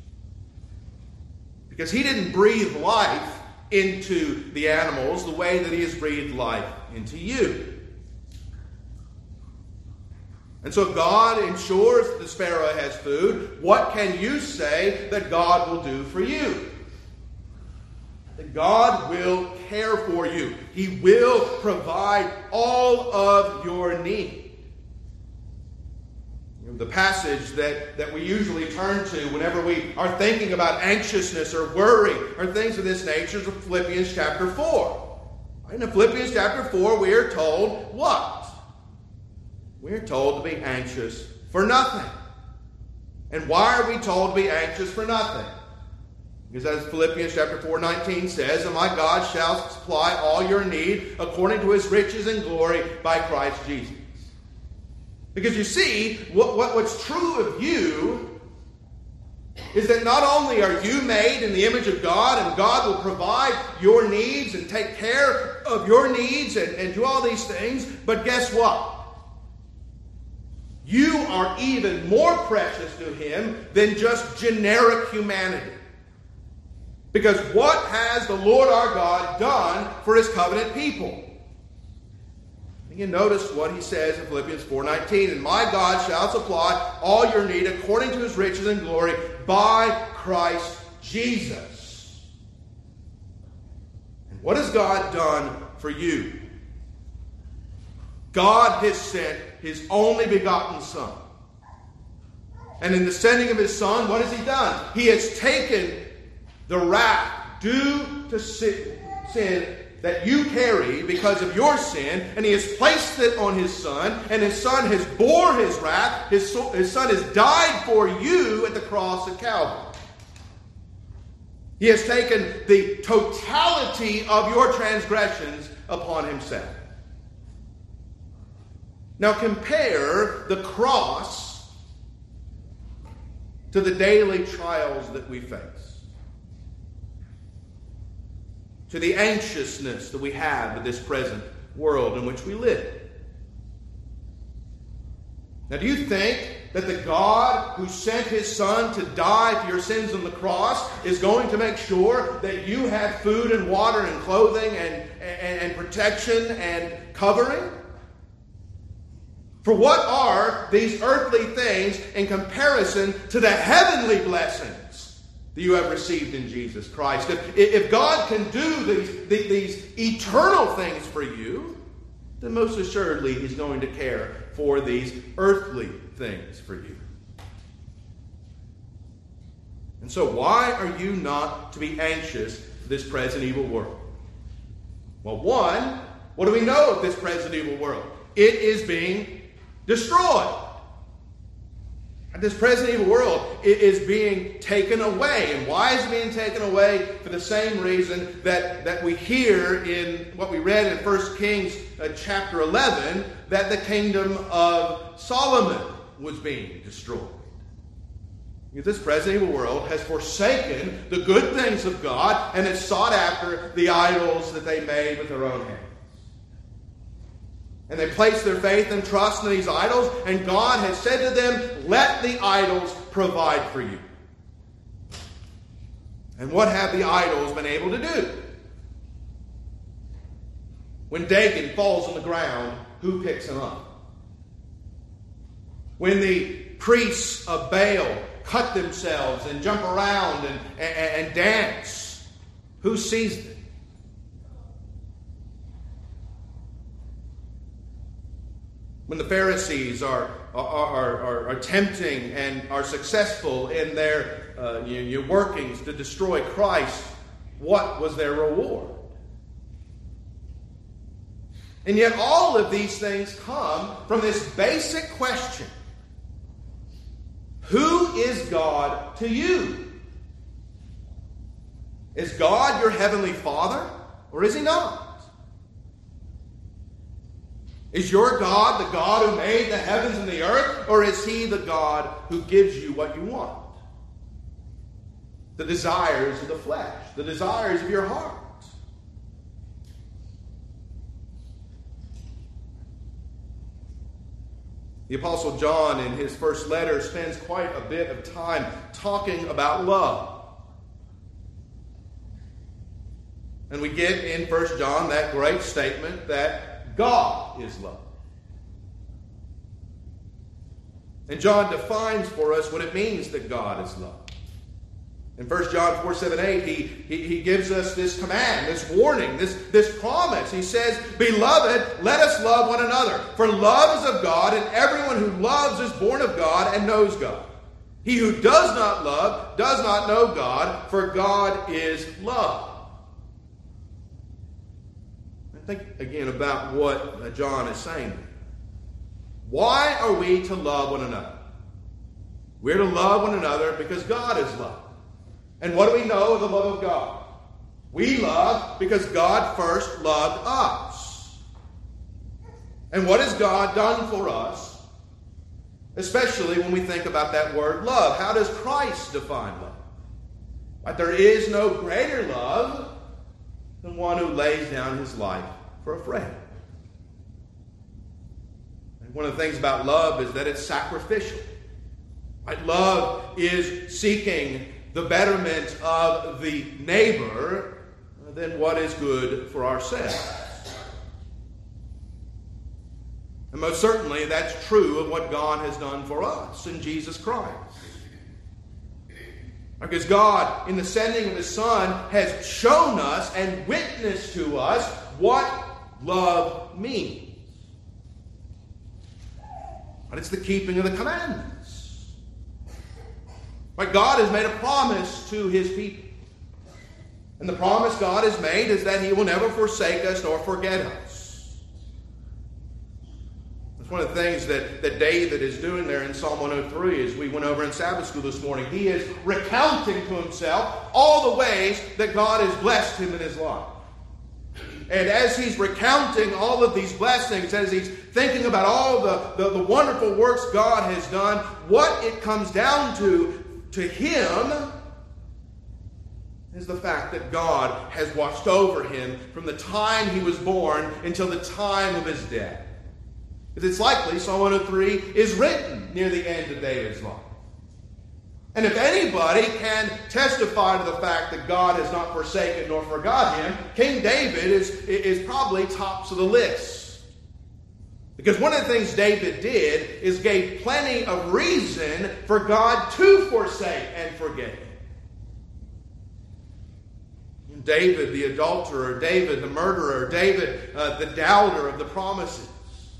Because he didn't breathe life into the animals the way that he has breathed life into you. And so God ensures that the sparrow has food. What can you say that God will do for you? That God will care for you. He will provide all of your need. The passage that, that we usually turn to whenever we are thinking about anxiousness or worry or things of this nature is Philippians chapter four. In Philippians chapter four, we are told what? We are told to be anxious for nothing. And why are we told to be anxious for nothing? Because as Philippians chapter four nineteen says, and my God shall supply all your need according to his riches and glory by Christ Jesus. Because you see, what, what, what's true of you is that not only are you made in the image of God, and God will provide your needs and take care of your needs and, and do all these things, but guess what? You are even more precious to him than just generic humanity. Because what has the Lord our God done for his covenant people? You notice what he says in Philippians four nineteen, and my God shall supply all your need according to his riches and glory by Christ Jesus. And what has God done for you? God has sent his only begotten Son. And in the sending of his Son, what has he done? He has taken the wrath due to sin that you carry because of your sin, and he has placed it on his Son, and his Son has bore his wrath. His, his Son has died for you at the cross of Calvary. He has taken the totality of your transgressions upon himself. Now compare the cross to the daily trials that we face, to the anxiousness that we have in this present world in which we live. Now, do you think that the God who sent his Son to die for your sins on the cross is going to make sure that you have food and water and clothing and, and, and protection and covering? For what are these earthly things in comparison to the heavenly blessings that you have received in Jesus Christ? If, if God can do these, these eternal things for you, then most assuredly he's going to care for these earthly things for you. And so why are you not to be anxious for this present evil world? Well, one, what do we know of this present evil world? It is being destroyed. This present evil world is being taken away. And why is it being taken away? For the same reason that, that we hear in what we read in First Kings uh, chapter eleven, that the kingdom of Solomon was being destroyed. This present evil world has forsaken the good things of God and has sought after the idols that they made with their own hands. And they place their faith and trust in these idols, and God has said to them, let the idols provide for you. And what have the idols been able to do? When Dagon falls on the ground, who picks him up? When the priests of Baal cut themselves and jump around and, and, and dance, who sees them? When the Pharisees are, are, are, are tempting and are successful in their uh, you know, workings to destroy Christ, what was their reward? And yet all of these things come from this basic question. Who is God to you? Is God your heavenly Father, or is he not? Is your God the God who made the heavens and the earth, or is he the God who gives you what you want? The desires of the flesh, the desires of your heart. The Apostle John, in his first letter, spends quite a bit of time talking about love. And we get in First John that great statement that God is love. And John defines for us what it means that God is love. In First John four, seven, eight, he, he, he gives us this command, this warning, this, this promise. He says, Beloved, let us love one another. For love is of God, and everyone who loves is born of God and knows God. He who does not love does not know God, for God is love. Think again about what John is saying. Why are we to love one another? We're to love one another because God is love. And what do we know of the love of God? We love because God first loved us. And what has God done for us? Especially when we think about that word love. How does Christ define love? Right, there is no greater love than one who lays down his life for a friend. And one of the things about love is that it's sacrificial. Right? Love is seeking the betterment of the neighbor than what is good for ourselves. And most certainly that's true of what God has done for us in Jesus Christ. Because God, in the sending of his Son, has shown us and witnessed to us what love means. But it's the keeping of the commandments. But God has made a promise to his people. And the promise God has made is that he will never forsake us nor forget us. That's one of the things that, that David is doing there in Psalm one oh three as we went over in Sabbath school this morning. He is recounting to himself all the ways that God has blessed him in his life. And as he's recounting all of these blessings, as he's thinking about all the, the, the wonderful works God has done, what it comes down to to him is the fact that God has watched over him from the time he was born until the time of his death. It's likely Psalm one oh three is written near the end of David's life. And if anybody can testify to the fact that God has not forsaken nor forgot him, King David is, is probably tops of the list. Because one of the things David did is gave plenty of reason for God to forsake and forget him. David the adulterer, David the murderer, David uh, the doubter of the promises.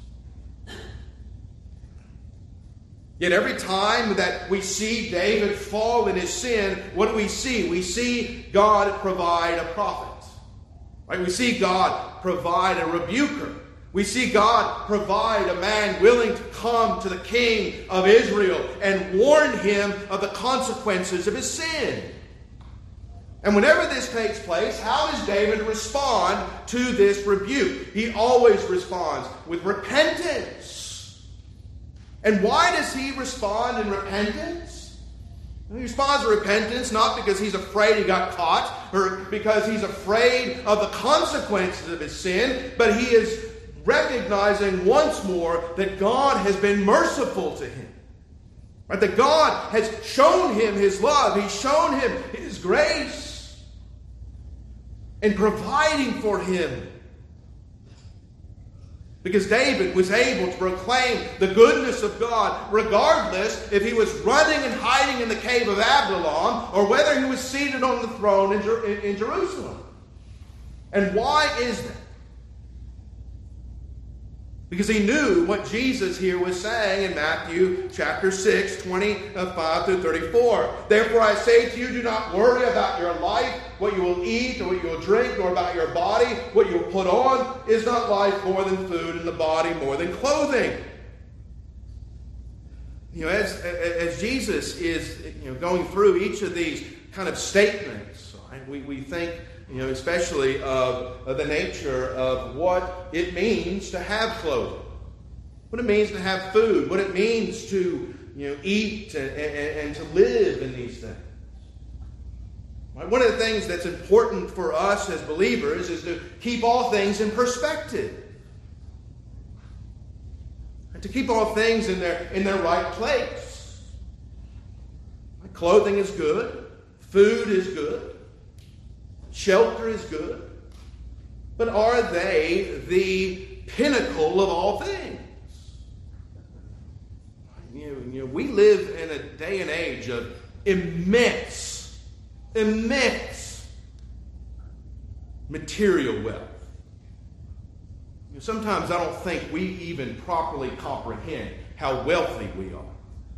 Yet every time that we see David fall in his sin, what do we see? We see God provide a prophet. Right? We see God provide a rebuker. We see God provide a man willing to come to the king of Israel and warn him of the consequences of his sin. And whenever this takes place, how does David respond to this rebuke? He always responds with repentance. And why does he respond in repentance? He responds in repentance not because he's afraid he got caught or because he's afraid of the consequences of his sin, but he is recognizing once more that God has been merciful to him. Right? That God has shown him his love. He's shown him his grace in providing for him. Because David was able to proclaim the goodness of God regardless if he was running and hiding in the cave of Absalom or whether he was seated on the throne in, Jer- in Jerusalem. And why is that? Because he knew what Jesus here was saying in Matthew chapter six, twenty-five through thirty-four. Therefore I say to you, do not worry about your life, what you will eat or what you will drink, nor about your body, what you will put on. Is not life more than food, and the body more than clothing? You know, as, as Jesus is you know, going through each of these kind of statements, right, we, we think, you know, especially of, of the nature of what it means to have clothing, what it means to have food, what it means to, you know, eat and, and, and to live in these things. Right? One of the things that's important for us as believers is to keep all things in perspective, and to keep all things in their in their right place. Right? Clothing is good, food is good. Shelter is good, but are they the pinnacle of all things? You know, you know, we live in a day and age of immense, immense material wealth. You know, sometimes I don't think we even properly comprehend how wealthy we are.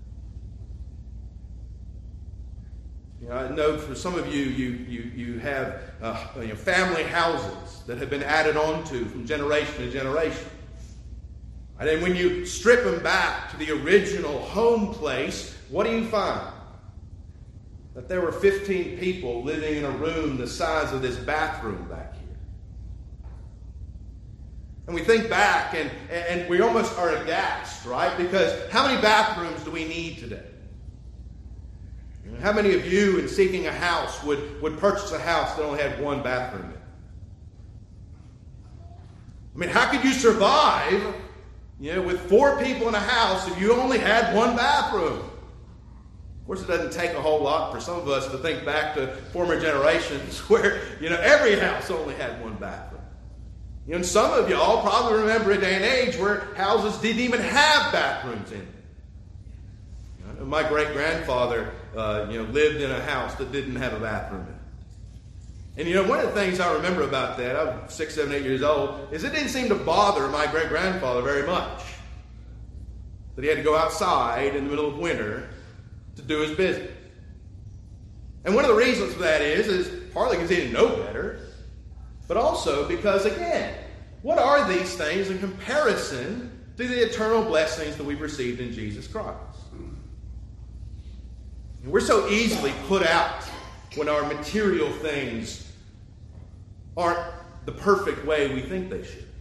You know, I know for some of you, you you you have uh, you know, family houses that have been added on to from generation to generation. And then when you strip them back to the original home place, what do you find? That there were fifteen people living in a room the size of this bathroom back here. And we think back and, and we almost are aghast, right? Because how many bathrooms do we need today? How many of you, in seeking a house, would, would purchase a house that only had one bathroom in it? I mean, how could you survive, you know, with four people in a house if you only had one bathroom? Of course, it doesn't take a whole lot for some of us to think back to former generations where, you know, every house only had one bathroom. You know, and some of y'all probably remember a day and age where houses didn't even have bathrooms in it. You know, my great-grandfather Uh, you know, lived in a house that didn't have a bathroom in it. And, you know, one of the things I remember about that, I was six, seven, eight years old, is it didn't seem to bother my great-grandfather very much that he had to go outside in the middle of winter to do his business. And one of the reasons for that is, is partly because he didn't know better, but also because, again, what are these things in comparison to the eternal blessings that we've received in Jesus Christ? We're so easily put out when our material things aren't the perfect way we think they should.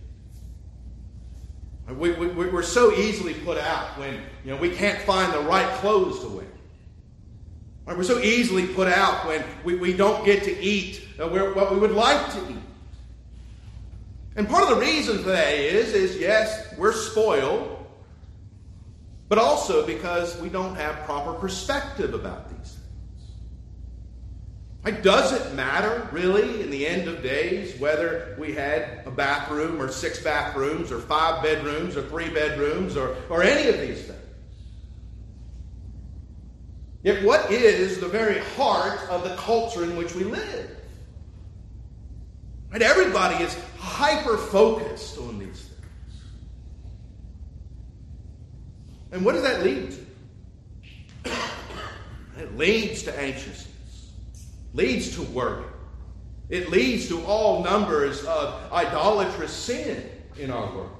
We, we, we're so easily put out when, you know, we can't find the right clothes to wear. We're so easily put out when we, we don't get to eat what we would like to eat. And part of the reason for that is, is yes, we're spoiled, but also because we don't have proper perspective about these things. Like, does it matter, really, in the end of days, whether we had a bathroom or six bathrooms or five bedrooms or three bedrooms or, or any of these things? Yet what is the very heart of the culture in which we live? Right? Everybody is hyper-focused on these things. And what does that lead to? It leads to anxiousness, leads to worry. It leads to all numbers of idolatrous sin in our world.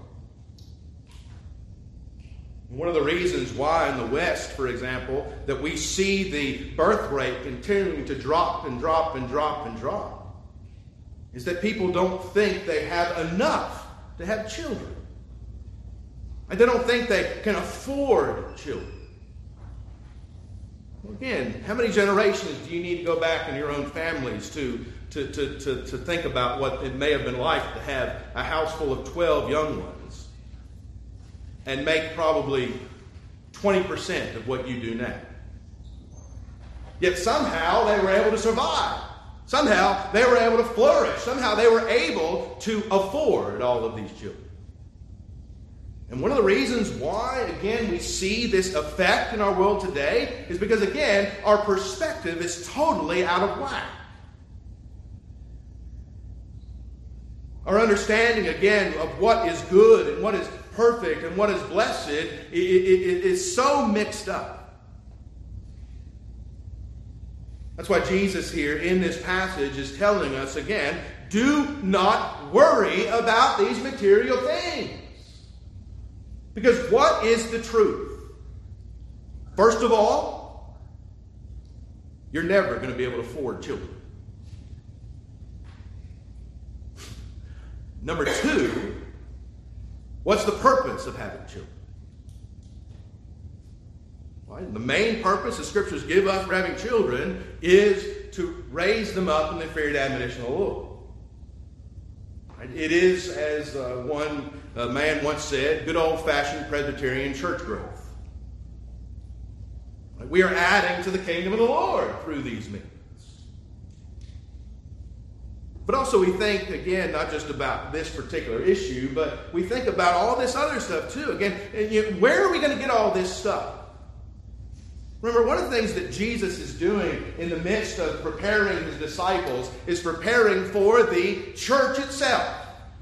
One of the reasons why in the West, for example, that we see the birth rate continuing to drop and drop and drop and drop is that people don't think they have enough to have children. And they don't think they can afford children. Again, how many generations do you need to go back in your own families to, to, to, to, to think about what it may have been like to have a house full of twelve young ones and make probably twenty percent of what you do now. Yet somehow they were able to survive. Somehow they were able to flourish. Somehow they were able to afford all of these children. And one of the reasons why, again, we see this effect in our world today is because, again, our perspective is totally out of whack. Our understanding, again, of what is good and what is perfect and what is blessed it, it, it, it is so mixed up. That's why Jesus here in this passage is telling us again, do not worry about these material things. Because what is the truth? First of all, you're never going to be able to afford children. Number two, what's the purpose of having children? Well, the main purpose the Scriptures give us for having children is to raise them up in the fear and admonition of the Lord. It is, as uh, one uh, man once said, good old-fashioned Presbyterian church growth. We are adding to the kingdom of the Lord through these means. But also we think, again, not just about this particular issue, but we think about all this other stuff too. Again, you know, where are we going to get all this stuff? Remember, one of the things that Jesus is doing in the midst of preparing his disciples is preparing for the church itself.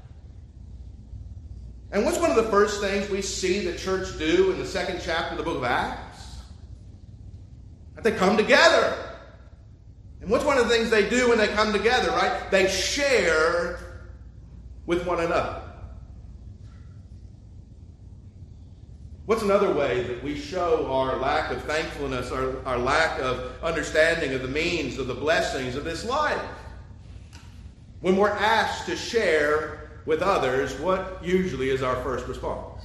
And what's one of the first things we see the church do in the second chapter of the book of Acts? That they come together. And what's one of the things they do when they come together, right? They share with one another. What's another way that we show our lack of thankfulness, our, our lack of understanding of the means, of the blessings of this life? When we're asked to share with others, what usually is our first response?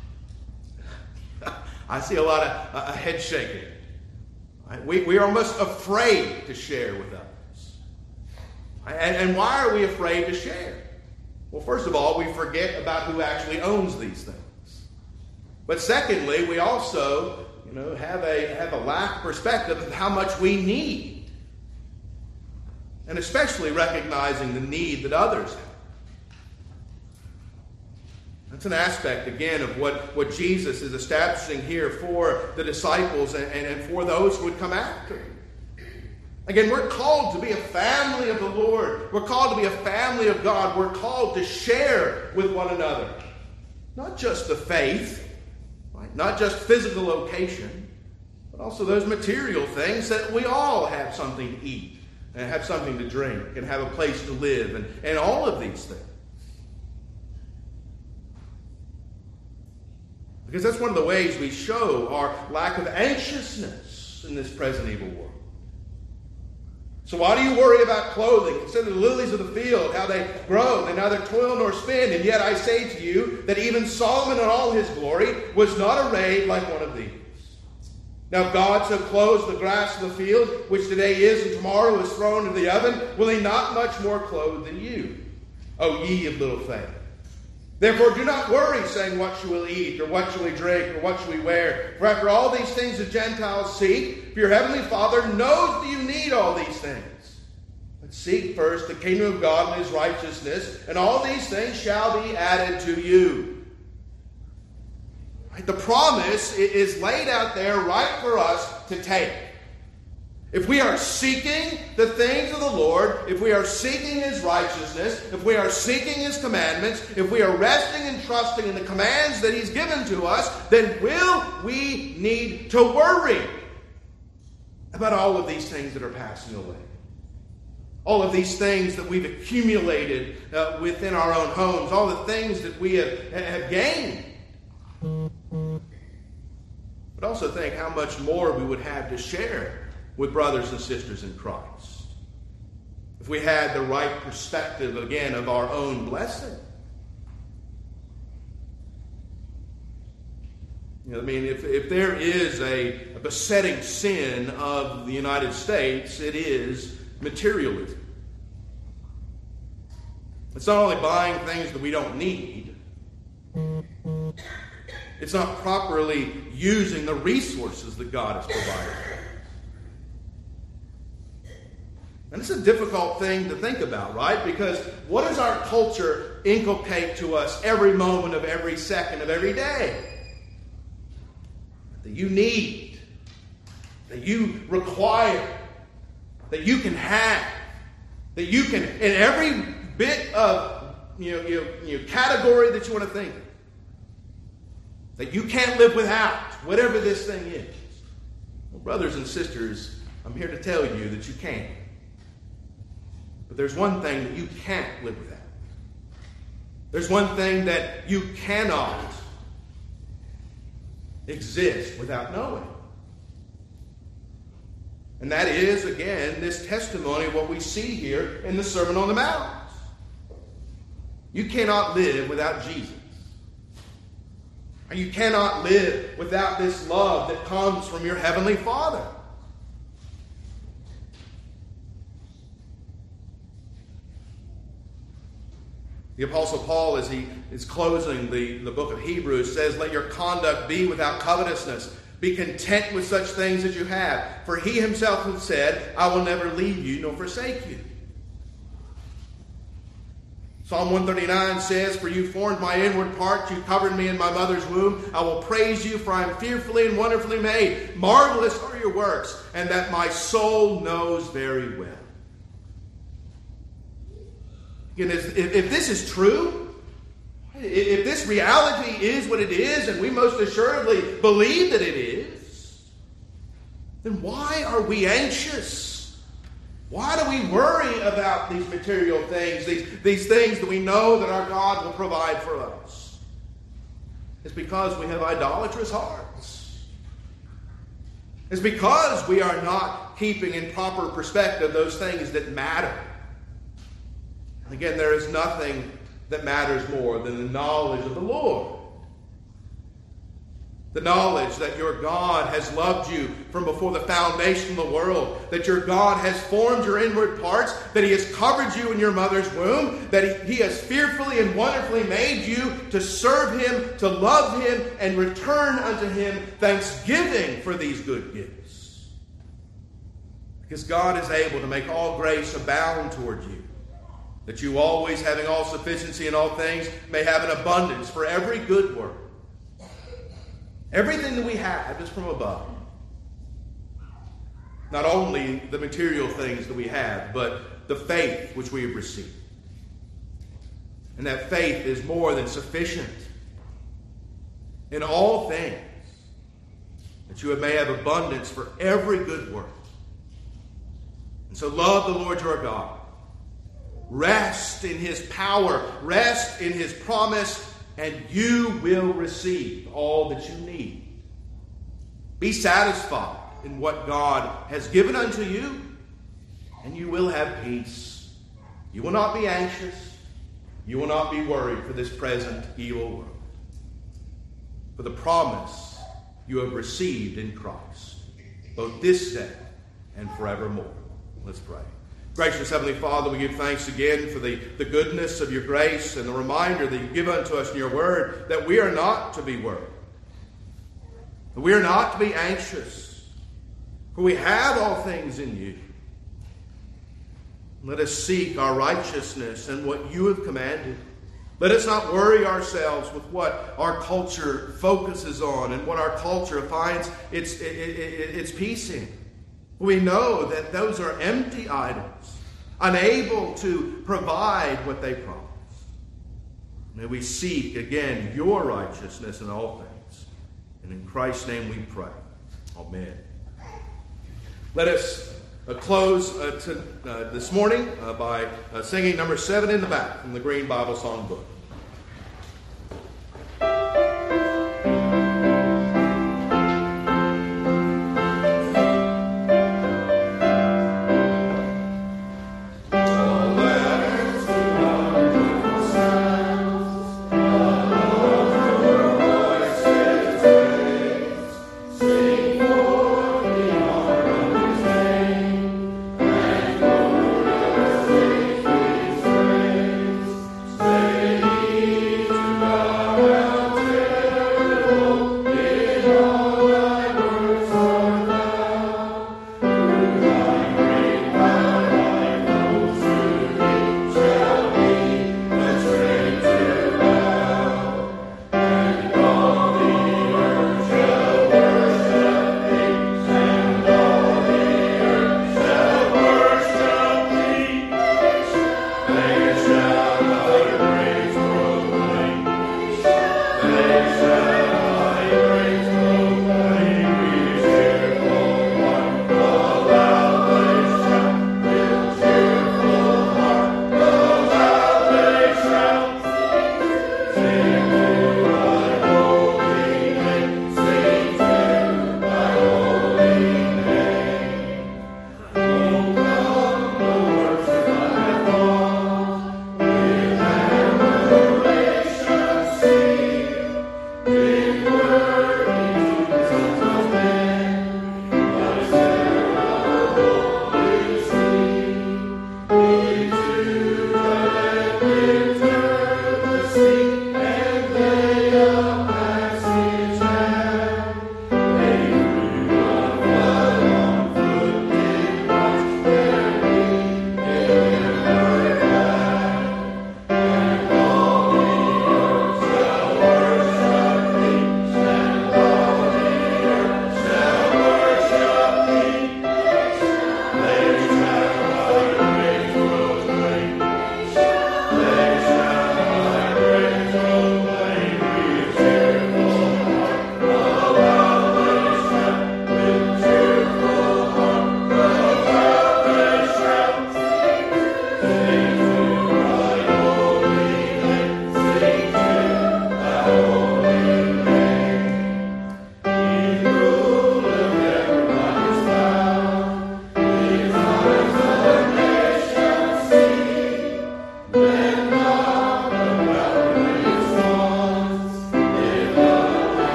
I see a lot of uh, head shaking. Right? We, we are almost afraid to share with others. And, and why are we afraid to share? Well, first of all, we forget about who actually owns these things. But secondly, we also, you know, have a have a lack of perspective of how much we need. And especially recognizing the need that others have. That's an aspect, again, of what, what Jesus is establishing here for the disciples and, and, and for those who would come after. Again, we're called to be a family of the Lord. We're called to be a family of God. We're called to share with one another. Not just the faith. Right? Not just physical location, but also those material things that we all have something to eat and have something to drink and have a place to live and, and all of these things. Because that's one of the ways we show our lack of anxiousness in this present evil world. So why do you worry about clothing? Consider the lilies of the field, how they grow. They neither toil nor spin. And yet I say to you that even Solomon in all his glory was not arrayed like one of these. Now if God so clothes the grass of the field, which today is and tomorrow is thrown into the oven, will he not much more clothe than you, O ye of little faith? Therefore do not worry, saying, what shall we eat, or what shall we drink, or what shall we wear? For after all these things the Gentiles seek, for your heavenly Father knows that you need all these things. But seek first the kingdom of God and his righteousness, and all these things shall be added to you. Right? The promise is laid out there right for us to take. If we are seeking the things of the Lord, if we are seeking his righteousness, if we are seeking his commandments, if we are resting and trusting in the commands that he's given to us, then will we need to worry about all of these things that are passing away? All of these things that we've accumulated uh, within our own homes, all the things that we have, have gained. But also think how much more we would have to share with brothers and sisters in Christ. If we had the right perspective, again, of our own blessing. You know, I mean, if, if there is a, a besetting sin of the United States, it is materialism. It's not only buying things that we don't need, It's not properly using the resources that God has provided. And it's a difficult thing to think about, right? Because what does our culture inculcate to us every moment of every second of every day? That you need, that you require, that you can have, that you can, in every bit of you know, you know, you know, category that you want to think of, that you can't live without, whatever this thing is. Well, brothers and sisters, I'm here to tell you that you can. But there's one thing that you can't live without. There's one thing that you cannot exist without knowing. And that is, again, this testimony of what we see here in the Sermon on the Mount. You cannot live without Jesus. And you cannot live without this love that comes from your Heavenly Father. The Apostle Paul, as he is closing the, the book of Hebrews, says, "Let your conduct be without covetousness. Be content with such things as you have. For he himself has said, I will never leave you nor forsake you." Psalm one thirty-nine says, "For you formed my inward parts, you covered me in my mother's womb. I will praise you, for I am fearfully and wonderfully made. Marvelous are your works, and that my soul knows very well." Again, if, if this is true, if this reality is what it is, and we most assuredly believe that it is, then why are we anxious? Why do we worry about these material things, these, these things that we know that our God will provide for us? It's because we have idolatrous hearts. It's because we are not keeping in proper perspective those things that matter. Again, there is nothing that matters more than the knowledge of the Lord. The knowledge that your God has loved you from before the foundation of the world, that your God has formed your inward parts, that he has covered you in your mother's womb, that he, he has fearfully and wonderfully made you to serve him, to love him, and return unto him thanksgiving for these good gifts. Because God is able to make all grace abound toward you, that you always, having all sufficiency in all things, may have an abundance for every good work. Everything that we have is from above. Not only the material things that we have, but the faith which we have received. And that faith is more than sufficient in all things, that you may have abundance for every good work. And so love the Lord your God. Rest in his power. Rest in his promise. And you will receive all that you need. Be satisfied in what God has given unto you. And you will have peace. You will not be anxious. You will not be worried for this present evil world. For the promise you have received in Christ, both this day and forevermore. Let's pray. Gracious Heavenly Father, we give thanks again for the, the goodness of your grace and the reminder that you give unto us in your word that we are not to be worried. That we are not to be anxious. For we have all things in you. Let us seek our righteousness and what you have commanded. Let us not worry ourselves with what our culture focuses on and what our culture finds its, its, its peace in. We know that those are empty idols, unable to provide what they promise. May we seek again your righteousness in all things. And in Christ's name we pray. Amen. Let us uh, close uh, to, uh, this morning uh, by uh, singing number seven in the back from the Green Bible Songbook. Say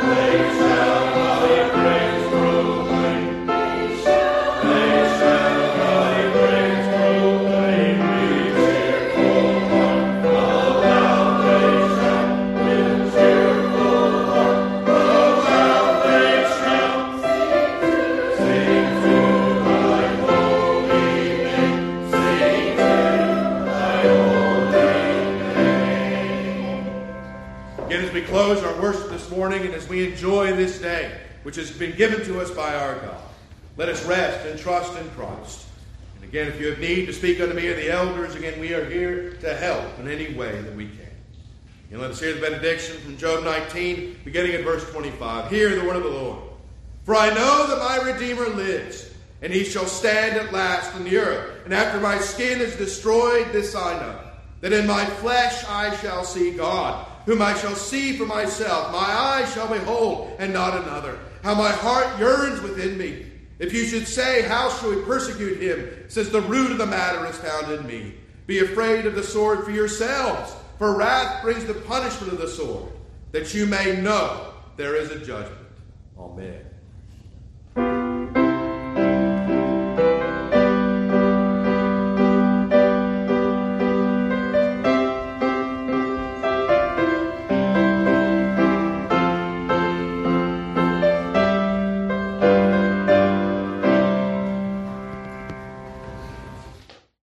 Close our worship this morning, and as we enjoy this day, which has been given to us by our God, let us rest and trust in Christ. And again, if you have need to speak unto me or the elders, again, we are here to help in any way that we can. And let us hear the benediction from Job nineteen, beginning at verse twenty-five. Hear the word of the Lord. For I know that my Redeemer lives, and he shall stand at last in the earth. And after my skin is destroyed, this I know, that in my flesh I shall see God, whom I shall see for myself. My eyes shall behold, and not another. How my heart yearns within me. If you should say, how shall we persecute him, since the root of the matter is found in me? Be afraid of the sword for yourselves, for wrath brings the punishment of the sword, that you may know there is a judgment. Amen.